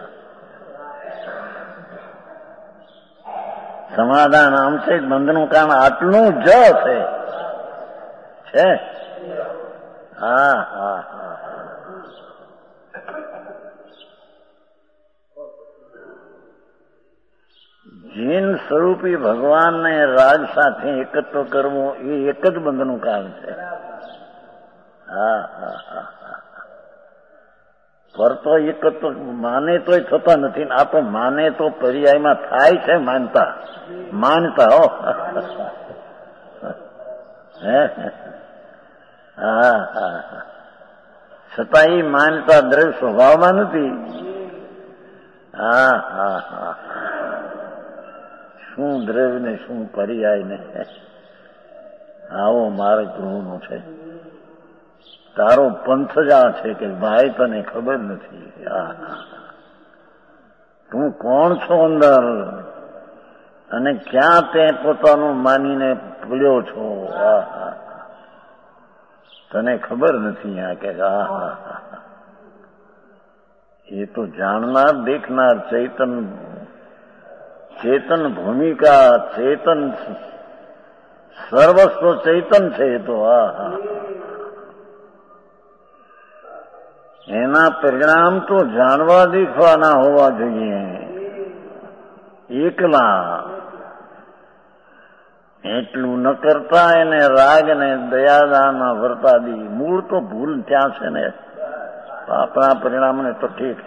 A: સમાધાન આમ છે બંધનું કારણ આટલું જ છે. છે હા હા હા જીન સ્વરૂપી ભગવાનને રાગ સાથે એકત્વ કરવું એ એક જ બંધનું કારણ છે. હા હા હા પર તો એક તો માને તોય થતા નથી. આ તો માને તો પર્યાયમાં થાય છે માનતા માનતા હો. હા હા છતાં એ માનતા દ્રવ્ય સ્વભાવમાં નથી. હા હા હા શું દ્રવ્ય ને શું પર્યાય ને. આવો માર્ગ ગૃહનો છે. તારો પંથ જ આ છે કે ભાઈ તને ખબર નથી. તું કોણ છો અંદર અને ક્યાં તે પોતાનું માનીને પડ્યો છો. તને ખબર નથી. આ કે હા એ તો જાણનાર દેખનાર ચેતન ચેતન ભૂમિકા ચેતન સર્વસ્વ ચેતન છે. એ તો હા હા એના પરિણામ તો જાણવા દેખવાના હોવા જોઈએ. એકલા એટલું ન કરતા એને રાગ ને દયાદાન વર્તાદી મૂળ તો ભૂલ ત્યાં છે ને. આપણા પરિણામને તો ઠીક.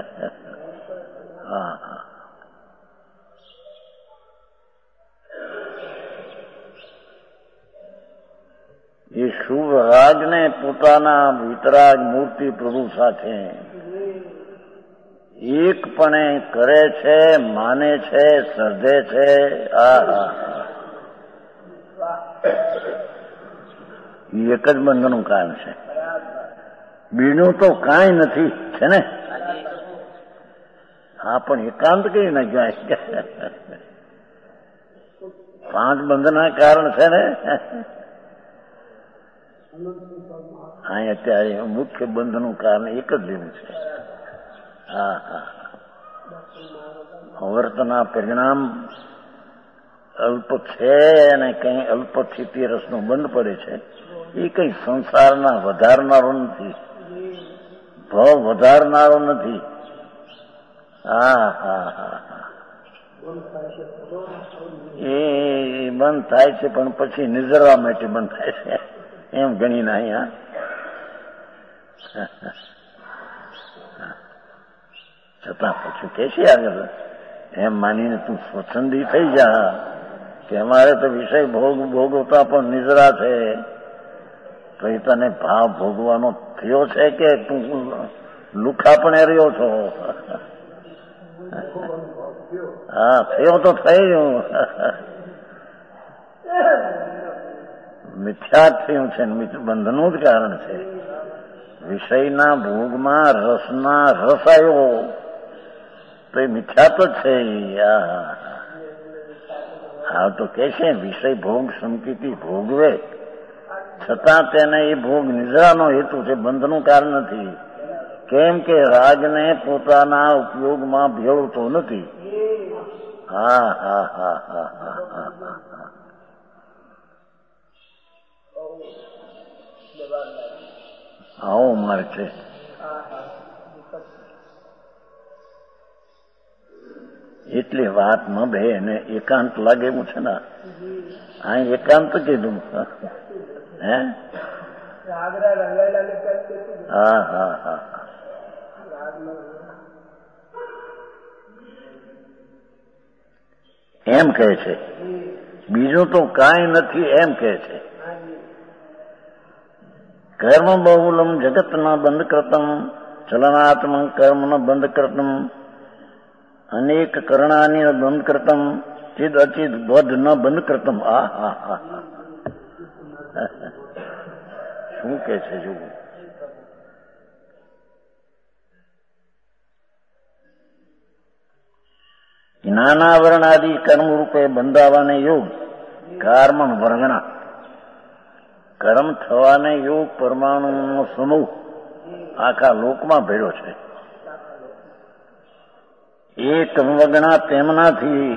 A: હા હા એ શુભ રાગને પોતાના વિતરાગ મૂર્તિ પ્રભુ સાથે એકપણે કરે છે, માને છે, શ્રદ્ધે છે. આ એક જ બંધનનું કારણ છે. બીજું તો કાંઈ નથી છે ને. હા પણ એકાંત કઈ ના જાય. પાંચ બંધના કારણ છે ને. હા અત્યારે મુખ્ય બંધનું કારણ એક જ લેવું છે. હા હા વર્તના પરિણામ અલ્પ છે અને કઈ અલ્પથી રસનો બંધ પડે છે. એ કઈ સંસારના વધારનારો નથી, ભાવ વધારનારો નથી. હા હા હા એ બંધ થાય છે પણ પછી નિઝરવા માટે બંધ થાય છે એમ ગણી ના. અહીંયા છતાં પછી કે છે આગળ એમ માનીને તું સ્વચ્છંદી થઈ જા કે અમારે તો વિષય ભોગ ભોગવતા પણ નિજરા છે. તો એ તને ભાવ ભોગવાનો થયો છે કે તું લુખા પણ રહ્યો છો. હા થયો તો થઈ ગયું. મિથ્યા થયું છે. બંધનું જ કારણ છે. વિષયના ભોગમાં રસના રસ આવ્યો તો એ મિથ્યા તો છે. હા તો કે છે વિષય ભોગ સંકિતિ ભોગવે છતાં તેને એ ભોગ નિદ્રાનો હેતુ છે, બંધનું કારણ નથી. કેમ કે રાગને પોતાના ઉપયોગમાં ભેળવતો નથી. હા હા હા હા હા હા હા આવો માર્ગ છે. એટલે વાત ન બે એને એકાંત લાગે એવું છે ને. હા એકાંત કીધું. હે હા હા હા એમ કહે છે. બીજું તો કાંઈ નથી એમ કહે છે. કર્મ બહુલમ જગત ન બંધ કરતમ ચલનાત્મ કર્મ ન બંધ કરતમ અનેક કરણાની બંધ કરતમ ચિદ અચિદ બધ ન બંધ કરતમ. આ હા હા શું કે છે જુઓ. જ્ઞાનાવરણ આદિ કર્મ રૂપે બંધાવાને યોગ કર્મ વર્ગણા કર્મ થવાને યોગ પરમાણુનો સમૂહ આખા લોકમાં ભેળો છે. એ કર્મવગણા તેમનાથી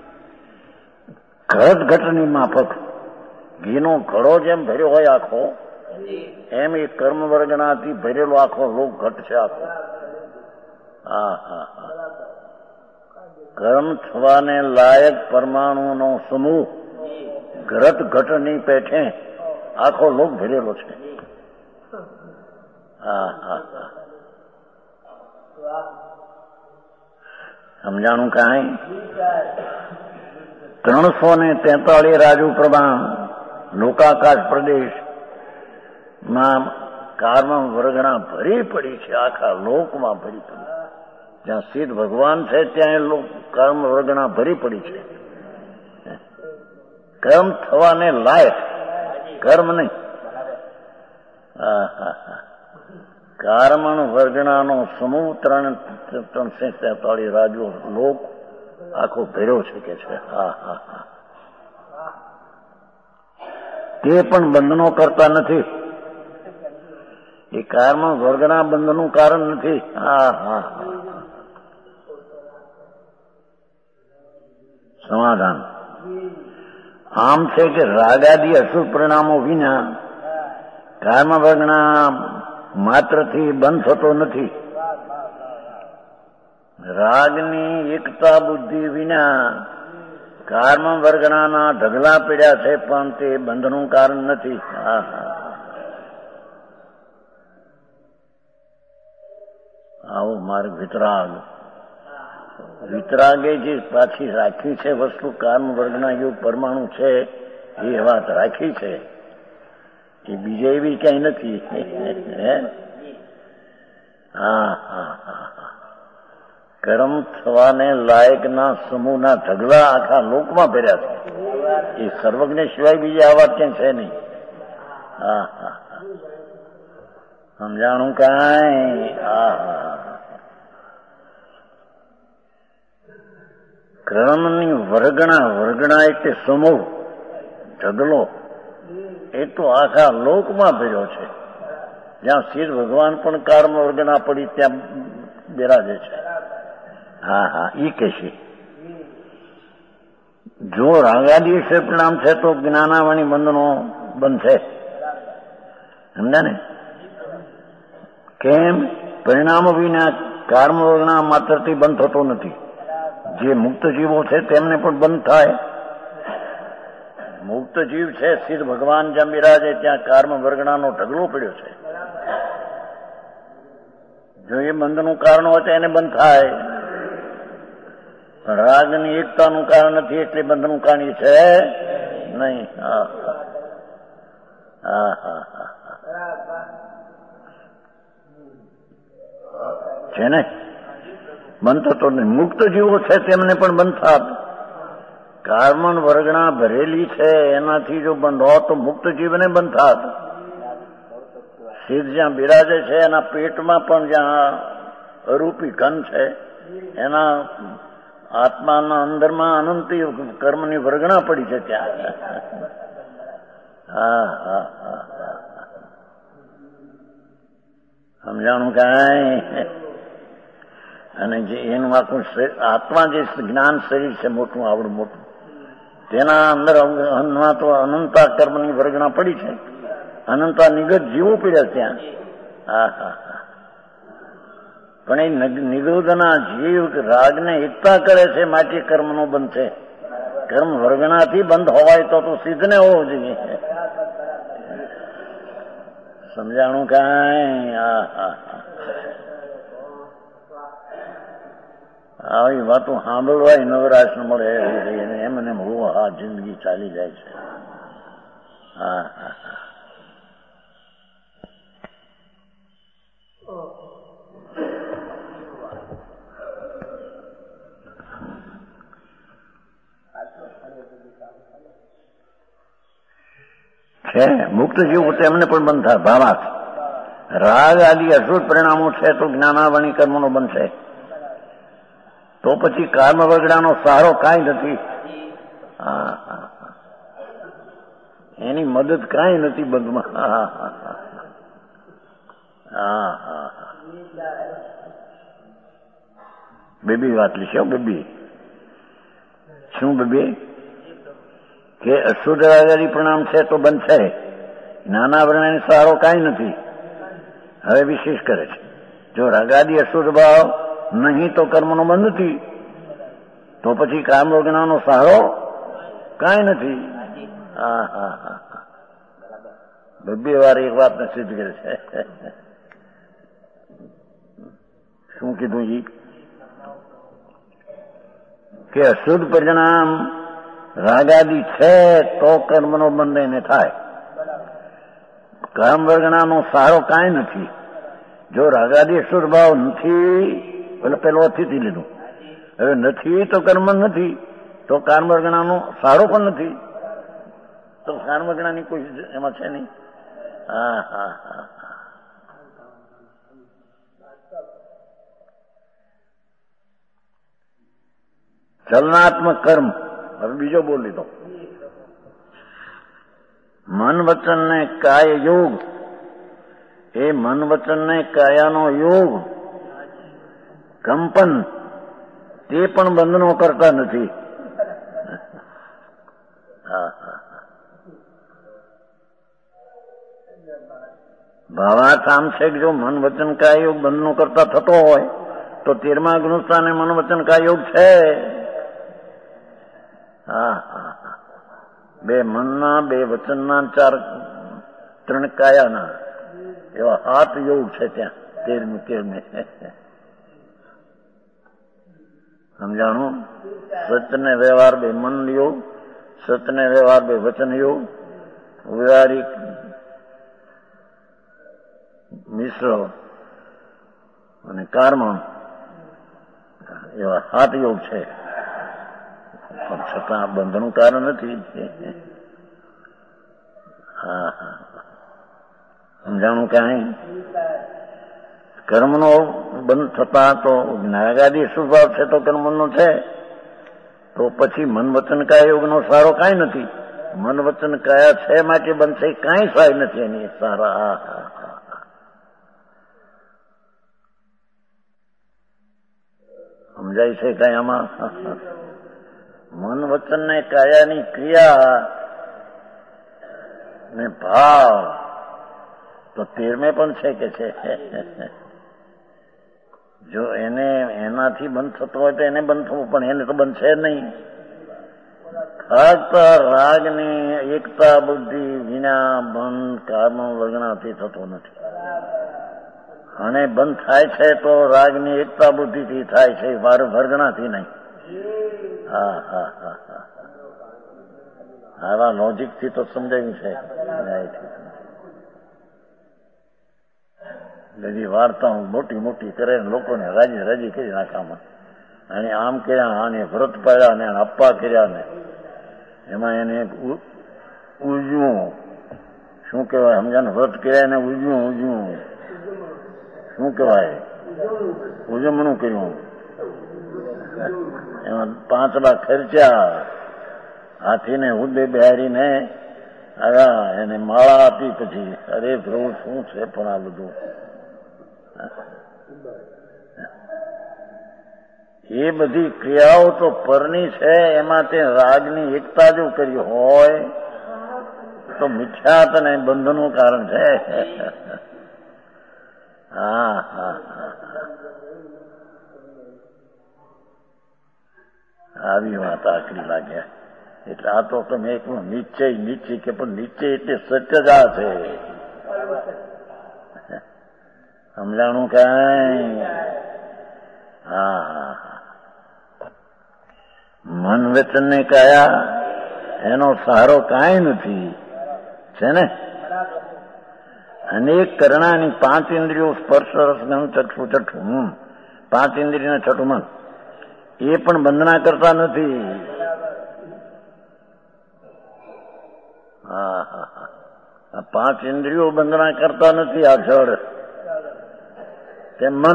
A: ઘટ ઘટની માફક ઘીનો ઘડો જેમ ભર્યો હોય આખો એમ એ કર્મ વર્ગણાથી ભરેલો આખો લોક ઘટ છે આખો. હા હા હા કર્મ થવાને લાયક પરમાણુનો સમૂહ ઘરત ઘટની પેઠે આખો લોક ભરેલો છે. હા હા હા સમજાણું કાંઈ? ત્રણસો ને તેતાળીસ રાજુ પ્રમાણ લોકાકાશ પ્રદેશમાં કારમાં વર્ગણા ભરી પડી છે, આખા લોકમાં ભરી પડી. જ્યાં સિદ્ધ ભગવાન છે ત્યાં કર્મ વર્ગણા ભરી પડી છે. કર્મ થવાને લાયક, કર્મ નહીં. કારમણ વર્ગણાનો સમૂહ ત્રણ ત્રણસો તેતાળીસ રાજુ લોક આખો ભર્યો છે કે છે. હા હા હા તે પણ બંધનો કરતા નથી. એ કારમણ વર્ગના બંધનું કારણ નથી. હા હા સમાધાન આમ છે કે રાગાદી અશુભ પરિણામો વિના કર્મ વર્ગના માત્રથી બંધ થતો નથી. રાગની એકતા બુદ્ધિ વિના કર્મ વર્ગણાના ઢગલા પીડ્યા છે, પણ તે બંધનું કારણ નથી. હા હા આવો માર્ગ વિતરાગ. વિતરાગે જે પાછી રાખી છે વસ્તુ, કર્મ વર્ગના યુગ પરમાણુ છે એ વાત રાખી છે, એ બીજે એવી ક્યાંય નથી. હા હા હા કર્મ થવાને લાયકના સમૂહના ઢગલા આખા લોકમાં ભર્યા છે. એ સર્વજ્ઞ સિવાય બીજી આ વાત ક્યાંય છે નહીં. હા હા સમજાણું કાંઈ? હા હા કર્મની વર્ગણા, વર્ગણા એટલે સમૂહ, ઢગલો, એ તો આખા લોકમાં ભર્યો છે. જ્યાં સિદ્ધ ભગવાન પણ કર્મ વર્ગના પડી ત્યાં બિરાજે છે. હા હા ઈ કે છે. જો રાગાદી પરિણામ છે તો જ્ઞાનાવાણી બંધનો બંધ છે. સમજ્યા ને? કેમ? પરિણામો વિના કર્મ વર્ગના માત્રથી બંધ થતો નથી. જે મુક્ત જીવો છે તેમને પણ બંધ થાય. મુક્ત જીવ છે, સિદ્ધ ભગવાન જ્યાં બિરાજે ત્યાં કર્મ વર્ગણાનો ઢગલો પડ્યો છે. જો એ બંધનું કારણ હોય તો એને બંધ થાય. રાગની એકતાનું કારણ નથી એટલે બંધનું કારણ છે નહીં. હા હા હા છે ને? બંધ થતો નહીં. મુક્ત જીવો છે તેમને પણ બંધ થાત. કર્મણ વર્ગણા ભરેલી છે એનાથી જો બંધ હોત તો મુક્ત જીવને બંધ થાત. સિદ્ધ જ્યાં બિરાજે છે એના પેટમાં પણ જ્યાં અરૂપી ઘન છે એના આત્માના અંદરમાં અનંતી કર્મની વર્ગણા પડી છે ત્યાં. હા હા હા સમજાણું કાંઈ? અને જે એનું આખું આત્મા જે જ્ઞાન શરીર છે મોટું, આવડું મોટું, તેના અંદર અનમાં તો અનંતા કર્મની વર્ગણા પડી છે. અનંતા નિગત જીવો પડ્યા ત્યાં. હા હા હા પણ એ નિગોદના જીવ રાગને એકતા કરે છે માટે કર્મનો બંધ છે. કર્મ વર્ગણાથી બંધ હોવાય તો તો સિદ્ધને હોવો જોઈએ. સમજાણું કાંઈ? હા હા આવી વાતો સાંભળવાય નવરાશ મળે એમને એમ હું હા જિંદગી ચાલી જાય છે. હા હા છે. મુક્ત જીવ તેમને પણ બંધ થાય. ભાવાર્થ રાગ આદિ અશુદ્ધ પરિણામો છે તો જ્ઞાનાવરણી કર્મનો બંધ છે. તો પછી કર્મ વર્ગડાનો સહારો કાંઈ નથી. હા હા એની મદદ કાંઈ નથી બંધમાં. હા હા હા હા બેબી વાત લીશે. બેબી શું બેબી કે અશુદ્ધ રાગાદી પરિણામ છે તો બંધ છે. નાના વર્ણની સહારો કાંઈ નથી. હવે વિશેષ કરે છે જો રાગાદી અશુદ્ધ ભાવ નહીં તો કર્મનો બંધ નથી, તો પછી કામ વર્ગણાનો સહારો કાંઈ નથી. હા હા હા બબ્બે વાર એક વાતને સિદ્ધ કરે છે. શું કીધું ઈ કે અશુદ્ધ પરિણામ રાગાદી છે તો કર્મનો બંધ એને થાય. કર્મ વર્ગણાનો સારો કાંઈ નથી. જો રાગાદી અશુદ્ધ ભાવ નથી એટલે પેલો અતિથિ લીધું. હવે નથી તો કર્મ નથી, તો કર્મ વર્ગણાનો સારો પણ નથી, તો કર્મ વર્ગણાની કોઈ એમાં છે નહીં. હા હા હા ચલનાત્મક કર્મ. હવે બીજો બોલ લીધો. મન વચન ને કાય યોગ, એ મન વચન ને કાયાનો યોગ કંપન તે પણ બંધનો કરતા નથી. ભાવાર્થ આમ છે કે જો મન વચન કાય યોગ બંધનો કરતા થતો હોય તો તેરમા ગુણસ્થાને મન વચન કાય યોગ છે. હા હા બે મનના, બે વચનના, ચાર ત્રણ કાયાના એવા હાથ યોગ છે ત્યાં તેરમી તેરમે. સમજાણું? સત્ય ને વ્યવહાર બે મન યોગ, સત્ય ને વ્યવહાર બે વચન યોગ, વ્યવહારિક મિશ્ર અને કર્મ એવા હાથ યોગ છે. પણ છતાં બંધનું કારણ નથી. હા હા સમજાણું કાંઈ? કર્મનો બંધ થતા તો નાગાદી સ્વભાવ છે તો કર્મનો છે, તો પછી મન વચન કાયા યોગનો સારો કાંઈ નથી. મન વચન કાયા છે માટે બનશે કાંઈ સાય નથી એની સારા. હા હા સમજાય છે કઈ આમાં? મન વચન ને કાયાની ક્રિયા ને ભાવ તો તેરમે પણ છે કે છે. જો એને એનાથી બંધ થતો હોય તો એને બંધ થવું, પણ એને તો બંધ છે નહીં. ફક્ત રાગની એકતા બુદ્ધિ વિના બંધ કર્મ વર્ગણાથી થતો નથી. અને બંધ થાય છે તો રાગની એકતા બુદ્ધિથી થાય છે, વર્ગણાથી નહીં. હા હા હા હા આવા લોજિકથી તો સમજાયું છે. બધી વાર્તાઓ મોટી મોટી કરે લોકોને રાજી રાજી કરી નાખામાં. અને આમ કર્યા, આને વ્રત પાડ્યા ને અપ્પા કર્યા ને એમાં એને ઉજવું શું કહેવાય? સમજાને વ્રત કર્યા એને ઉજવું ઉજવું શું કહેવાય? ઉજવણું કર્યું. એમાં પાંચ લાખ ખર્ચ્યા, હાથીને હુદે બિહારીને આવ્યા, એને માળા આપી. પછી અરે પ્રભુ શું છે પણ આ બધું? એ બધી ક્રિયાઓ તો પરની છે. એમાં તે રાગની એકતા જો કરી હોય તો મિથ્યાત અને બંધનનું કારણ છે. હા હા આવી વાત આકરી લાગ્યા. એટલે આ તો તમે એક નિશ્ચય નિશ્ચય કે પણ નિશ્ચય એટલે સત્ય જ આ છે. સમજાણું કઈ? હા મન વચન ને કાયા એનો સહારો કાંઈ નથી છે ને. અનેક કરણાની પાંચ ઇન્દ્રિયો સ્પર્શ રસ ગંધ ચક્ષુ છઠ્ઠું, પાંચ ઇન્દ્રિય છઠ્ઠું મન, એ પણ બંધના કરતા નથી. હા હા હા પાંચ ઇન્દ્રિયો બંધના કરતા નથી. આ જળ તે મન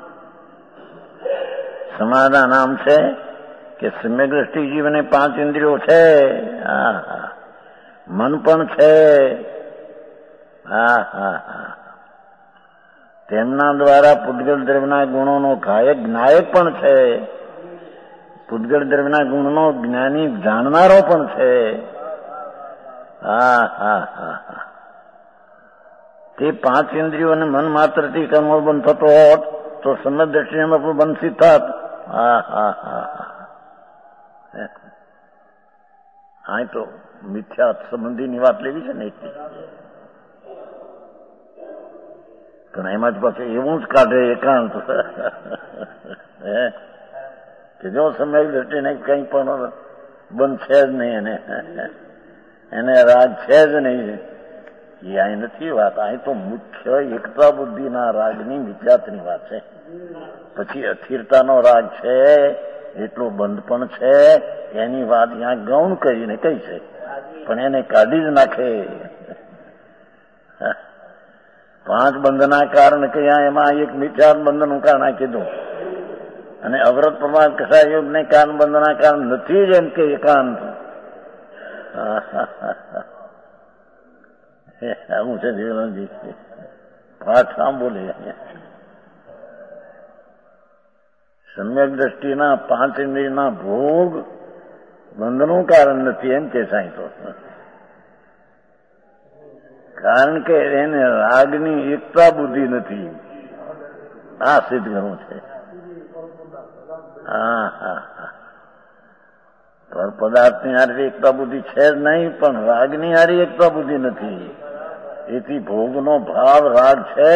A: સમાધાન આમ છે કે સમ્યક દ્રષ્ટિ જીવને પાંચ ઇન્દ્રિયો છે. હા હા મન પણ છે. હા હા હા તેમના દ્વારા પૂતગલ દ્રવ્યના ગુણોનો ગાયક નાયક પણ છે. પૂતગલ દ્રવ્યના ગુણનો જ્ઞાની જાણનારો પણ છે. હા હા હા હા તે પાંચ ઇન્દ્રિયો અને મન માત્રથી કર્મો બંધ થતો હોત તો સમ્યક દ્રષ્ટિમાં પણ બંધ સિદ્ધ થાત. હા હા હા હા તો મિથ્યા સંબંધીની વાત લેવી છે ને. એટલી પણ એમાં જ પાછું એવું જ કાઢે એકાંત કે જો સમય દ્રષ્ટિને કંઈ પણ બંધ છે જ નહીં, એને એને રાગ છે જ નહીં. એ અહીં નથી વાત, અહીં તો મુખ્ય એકતા બુદ્ધિના રાગની વિખ્યાતની વાત છે. પછી અસ્થિરતાનો રાગ છે, એટલો બંધ પણ છે, એની વાત ત્યાં ગૌણ કરીને કઈ છે, પણ એને કાઢી જ નાખે. પાંચ બંધના કારણ કયા, એમાં એક મિથ્યા બંધનું કારણ કીધું, અને અવરત પ્રમાદ કશા યોગને કારણ બંધના કારણ નથી જ એમ કે એકાંત. આવું છે જીવનજી, પાઠ સાંભળે. સમ્યક દ્રષ્ટિના પાંચ ઇન્દ્રિયના ભોગ બંધનું કારણ નથી એમ કે સાંઈ તો, કારણ કે એને રાગની એકતા બુદ્ધિ નથી. આ સિદ્ધ કરવું છે. હા હા હા પર પદાર્થની હારી એકતા બુદ્ધિ છે જ નહીં, પણ રાગની હારી એકતા બુદ્ધિ નથી. એથી ભોગનો ભાવ રાગ છે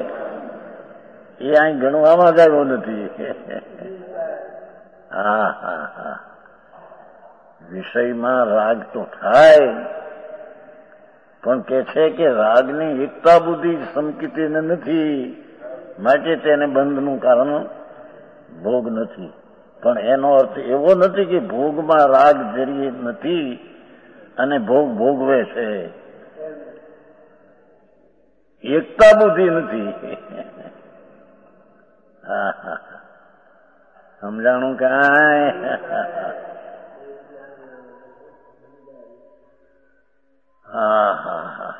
A: એ અહીં ગણવામાં જ આવ્યો નથી. હા હા હા વિષયમાં રાગ તો થાય, પણ કે છે કે રાગની એકતા બુદ્ધિ સંકિતને નથી, માટે તેને બંધનું કારણ ભોગ નથી. પણ એનો અર્થ એવો નથી કે ભોગમાં રાગ જરીએ નથી અને ભોગ ભોગવે છે. એકતા બુદ્ધિ નથી. હા હા સમજાણું કાંઈ? હા હા હા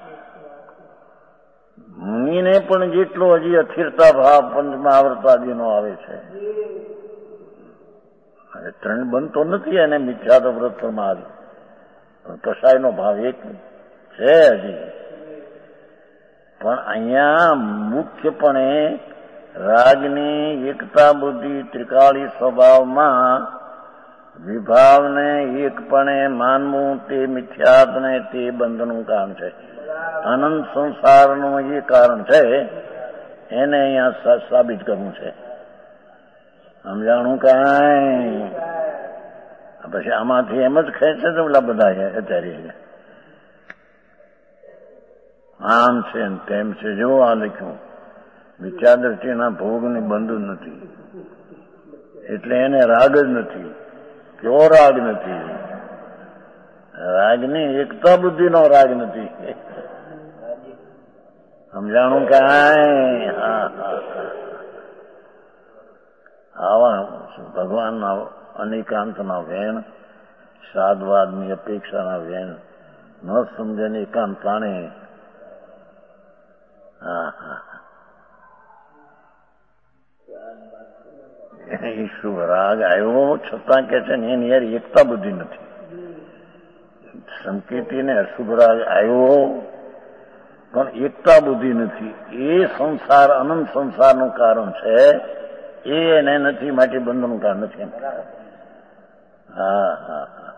A: મુનિને પણ જેટલો હજી અસ્થિરતા ભાવ પંચમા આવર્તાદીનો આવે છે, ત્રણ બનતો નથી, અને મિથ્યાત્વ વ્રત પ્રમાદ પણ કસાયનો ભાવ એક છે હજી. પણ અહીંયા મુખ્યપણે રાગની એકતા બુદ્ધિ ત્રિકાળી સ્વભાવમાં વિભાવને એકપણે માનવું તે મિથ્યાત્વને તે બંધનું કારણ છે. અનંત સંસારનું એ કારણ છે, એને અહીંયા સાબિત કરવું છે. સમજાણું કાંઈ? પછી આમાંથી એમ જ ખેંચે છે પેલા બધા અત્યારે આમ છે તેમ છે. જો આ લખ્યું મિથ્યા દ્રષ્ટિના ભોગને બંધ નથી, એટલે એને રાગ જ નથી. કયો રાગ નથી? રાગની એકતા બુદ્ધિનો રાગ નથી. સમજાણું કાંઈ? હા હા આવા ભગવાનના અનેકાંતના વેણ, સાદવાદની અપેક્ષાના વેણ ન સમજે ને એકાંત તાણે. હા હા શું રાગ આવ્યો છતાં કે છે ને એની યાર એકતા બુદ્ધિ નથી. સંકેતી ને અશુભ રાગ આવ્યો પણ એકતા બુદ્ધિ નથી. એ સંસાર અનંત સંસારનું કારણ છે, એ એને નથી, માટે બંધનું કારણ નથી. હા હા હા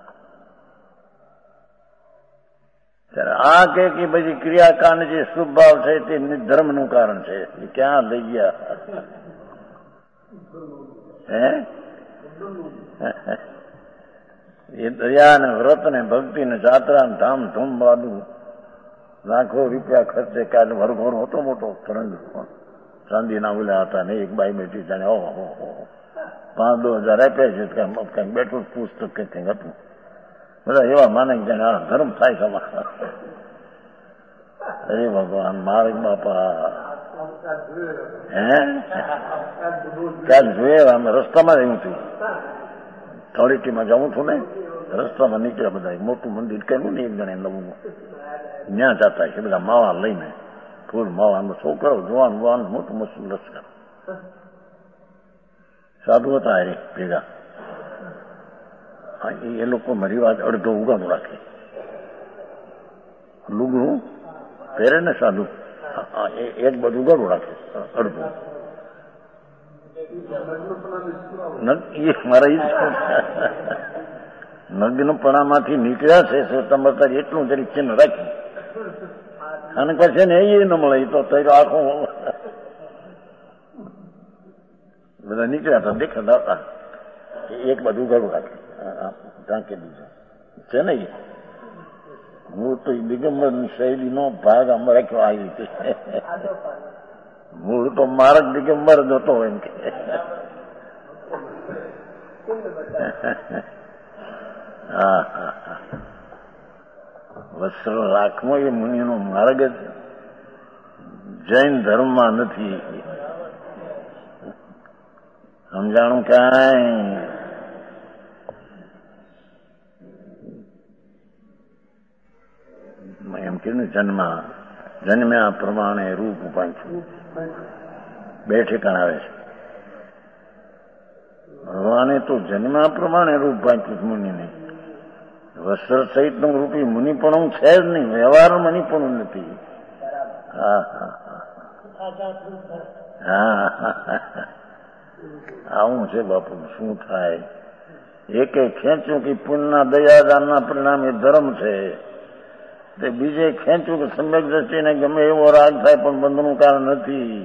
A: ત્યારે આ કે પછી ક્રિયાકાંડ જે શુભ ભાવ છે તે ધર્મનું કારણ છે. એ ક્યાં લઈ ગયા? હે એ દયા ને વ્રત ને ભક્તિ ને જાત્રા ને ધામ ધૂમ વાળું લાખો રૂપિયા ખર્ચે. કાલે વરઘોર હતો મોટો તરંગ, ચાંદીના ઓલા હતા ને એક બાઈ બેઠી જાણે ઓહો પાંચ દો હજાર આપ્યા છે, કઈક બેઠું પુસ્તક કઈક કઈક હતું. બધા એવા માને જાણે આ ધર્મ થાય છે. અરે ભગવાન માર્ગ બાપા હે ક્યાંક જોઈએ અમે રસ્તામાં એવું થયું. થોડીટીમાં જવું છું ને, રસ્તામાં નીકળ્યા બધા, મોટું મંદિર કર્યું ને એક જણે નવું, ત્યાં જતા છે બધા માવા લઈને, ફૂલ માવા છોકરાઓ જોવાન જોવાન મોટું મસ્તું લશ્કર. સાધુ હતા અરે ભેગા. એ લોકો મારી વાત અડધો ઉગાડું રાખે, લુગડું પહેરે ને સાધુ, એક બધું ઉગાડું રાખે અડધું. મારા નગ્નપણામાંથી નીકળ્યા છે તમારે એટલું જરી ચિહ્ન રાખ્યું. અને પછી ને એ ન મળે તો તૈરો આખો બધા નીકળ્યા હતા દેખાતા હતા. એક બધું ઘરું રાખે ઢાંકી દીધું છે ને. મૂળ તો દિગંબર ની શૈલી નો ભાગ આમ રાખ્યો આવી રીતે. મૂળ તો માર્ગ દિગંબર જ હતો એમ કે. હા હા હા વસ્ત્ર રાખવો એ મુનિનો માર્ગ જ જૈન ધર્મમાં નથી. સમજાણું કાંઈ? એમ કે જન્મ જન્મ્યા પ્રમાણે રૂપ પાંચું બે ઠેકાણ આવે છે. ભગવાને તો જન્મ્યા પ્રમાણે રૂપ પાંચું મુનિ નહીં. વસ્ત્ર સહિત નું રૂપી મુનિપણું છે જ નહીં, વ્યવહાર મુનિપણું નથી. હા હા હા હા આવું છે બાપુ. શું થાય? એકે ખેંચ્યું કે પુણ્યના દયાદાનના પરિણામે ધર્મ છે, તે બીજે ખેંચ્યું કે સમ્યક દ્રષ્ટિને ગમે એવો રાગ થાય પણ બંધનું કારણ નથી.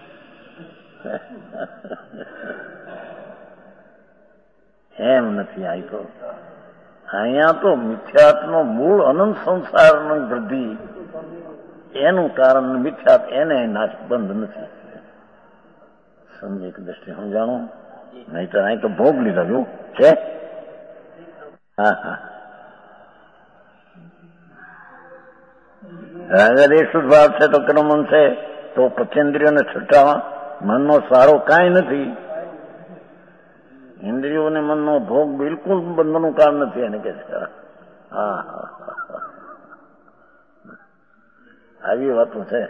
A: એમ નથી. આ તો અહીંયા તો મિથ્યાત્મનો મૂળ અનંત સંસારનો વૃદ્ધિ એનું કારણ મિથ્યાત, એને નાશ બંધ નથી. સમ્યક દ્રષ્ટિ સમજાણું નહીં તો અહીં તો ભોગ લીધા જો છે. હા હા અગર એ શુદ્ધ ભાવ છે તો કર્મન છે તો પંચેન્દ્રિયોને છઠ્ઠામાં મનનો સારો કાંઈ નથી. ઇન્દ્રિયોને મનનો ભોગ બિલકુલ બંધનું કારણ નથી એને કે છે. હા હા આવી વાતો છે.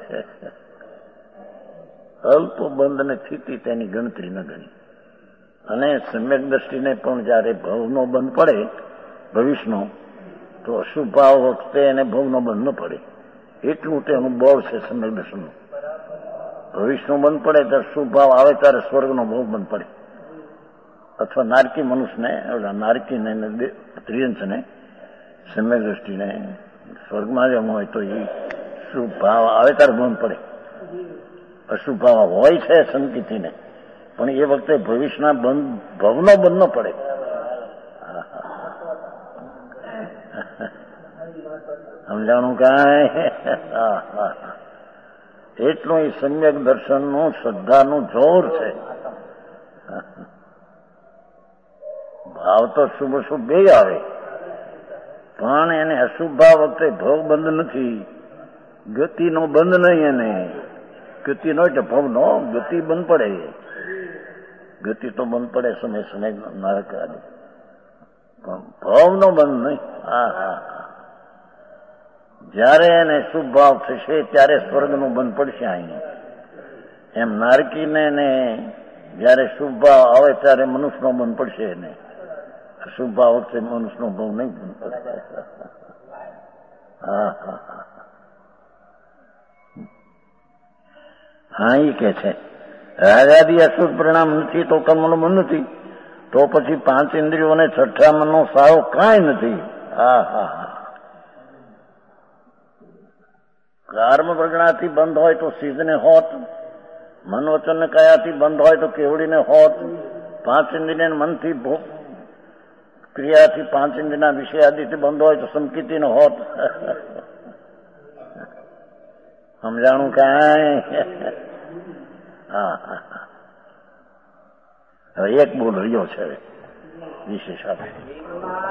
A: અલ્પ બંધ ને સ્થિતિ તેની ગણતરી ન ગણી. અને સમ્યક દ્રષ્ટિને પણ જયારે ભવનો બંધ પડે ભવિષ્યનો તો અશુભ ભાવ વખતે એને ભવનો બંધ ન પડે. એટલું તેનું બળ છે સમ્યક દર્શનનું. ભવિષ્યનો બંધ પડે ત્યારે શુભ ભાવ આવે ત્યારે સ્વર્ગનો ભોગ બંધ પડે. અથવા નારકી મનુષ્યને નારકીને ત્રિયંશને સમ્યક દ્રષ્ટિને સ્વર્ગમાં જ હોય તો એ શુભ ભાવ આવે ત્યારે બંધ પડે. અશુભ ભાવ હોય છે સંકિતિને પણ એ વખતે ભવિષ્યના બંધ ભવનો બંધ ન પડે. સમજાણું કાંઈ? એટલું એ સમ્યક દર્શનનું શ્રદ્ધાનું જોર છે. ભાવ તો શુભ અશુભ બે આવે પણ એને અશુભ ભાવ વખતે ભવ બંધ નથી. ગતિનો બંધ નહીં. એને ગતિ નો એટલે ભવનો ગતિ બંધ પડે. ગતિ તો બંધ પડે સમય સમય નરક આદિ પણ ભવનો બંધ નહીં. હા હા જયારે એને શુભ ભાવ થશે ત્યારે સ્વર્ગનું બંધ પડશે. અહીં એમ નારકીને ને જયારે શુભ ભાવ આવે ત્યારે મનુષ્યનો બંધ પડશે. એને શુભ ભાવ વખતે મનુષ્યનો ભાવ નહીં બંધ પડે. હા હા હા હા એ કે છે રાગાદી અશુદ્ધ પરિણામ નથી તો કર્મનો બંધ નથી. તો પછી પાંચ ઇન્દ્રિયોને છઠ્ઠા મનનો સારો કાંઈ નથી. હા હા હા કર્મ પ્રજ્ઞાથી બંધ હોય તો સિદ્ધને હોત, મન વચન ને કયાથી બંધ હોય તો કેવડીને હોત, પાંચ ઇન્દ્રિય મનથી ક્રિયાથી પાંચ ઇન્દ્રિયના વિષય આદિથી બંધ હોય તો સંકિતિને હોત. સમજાણું કાંઈ? હા હા હવે એક બોલ રહ્યો છે વિશેષ આપે.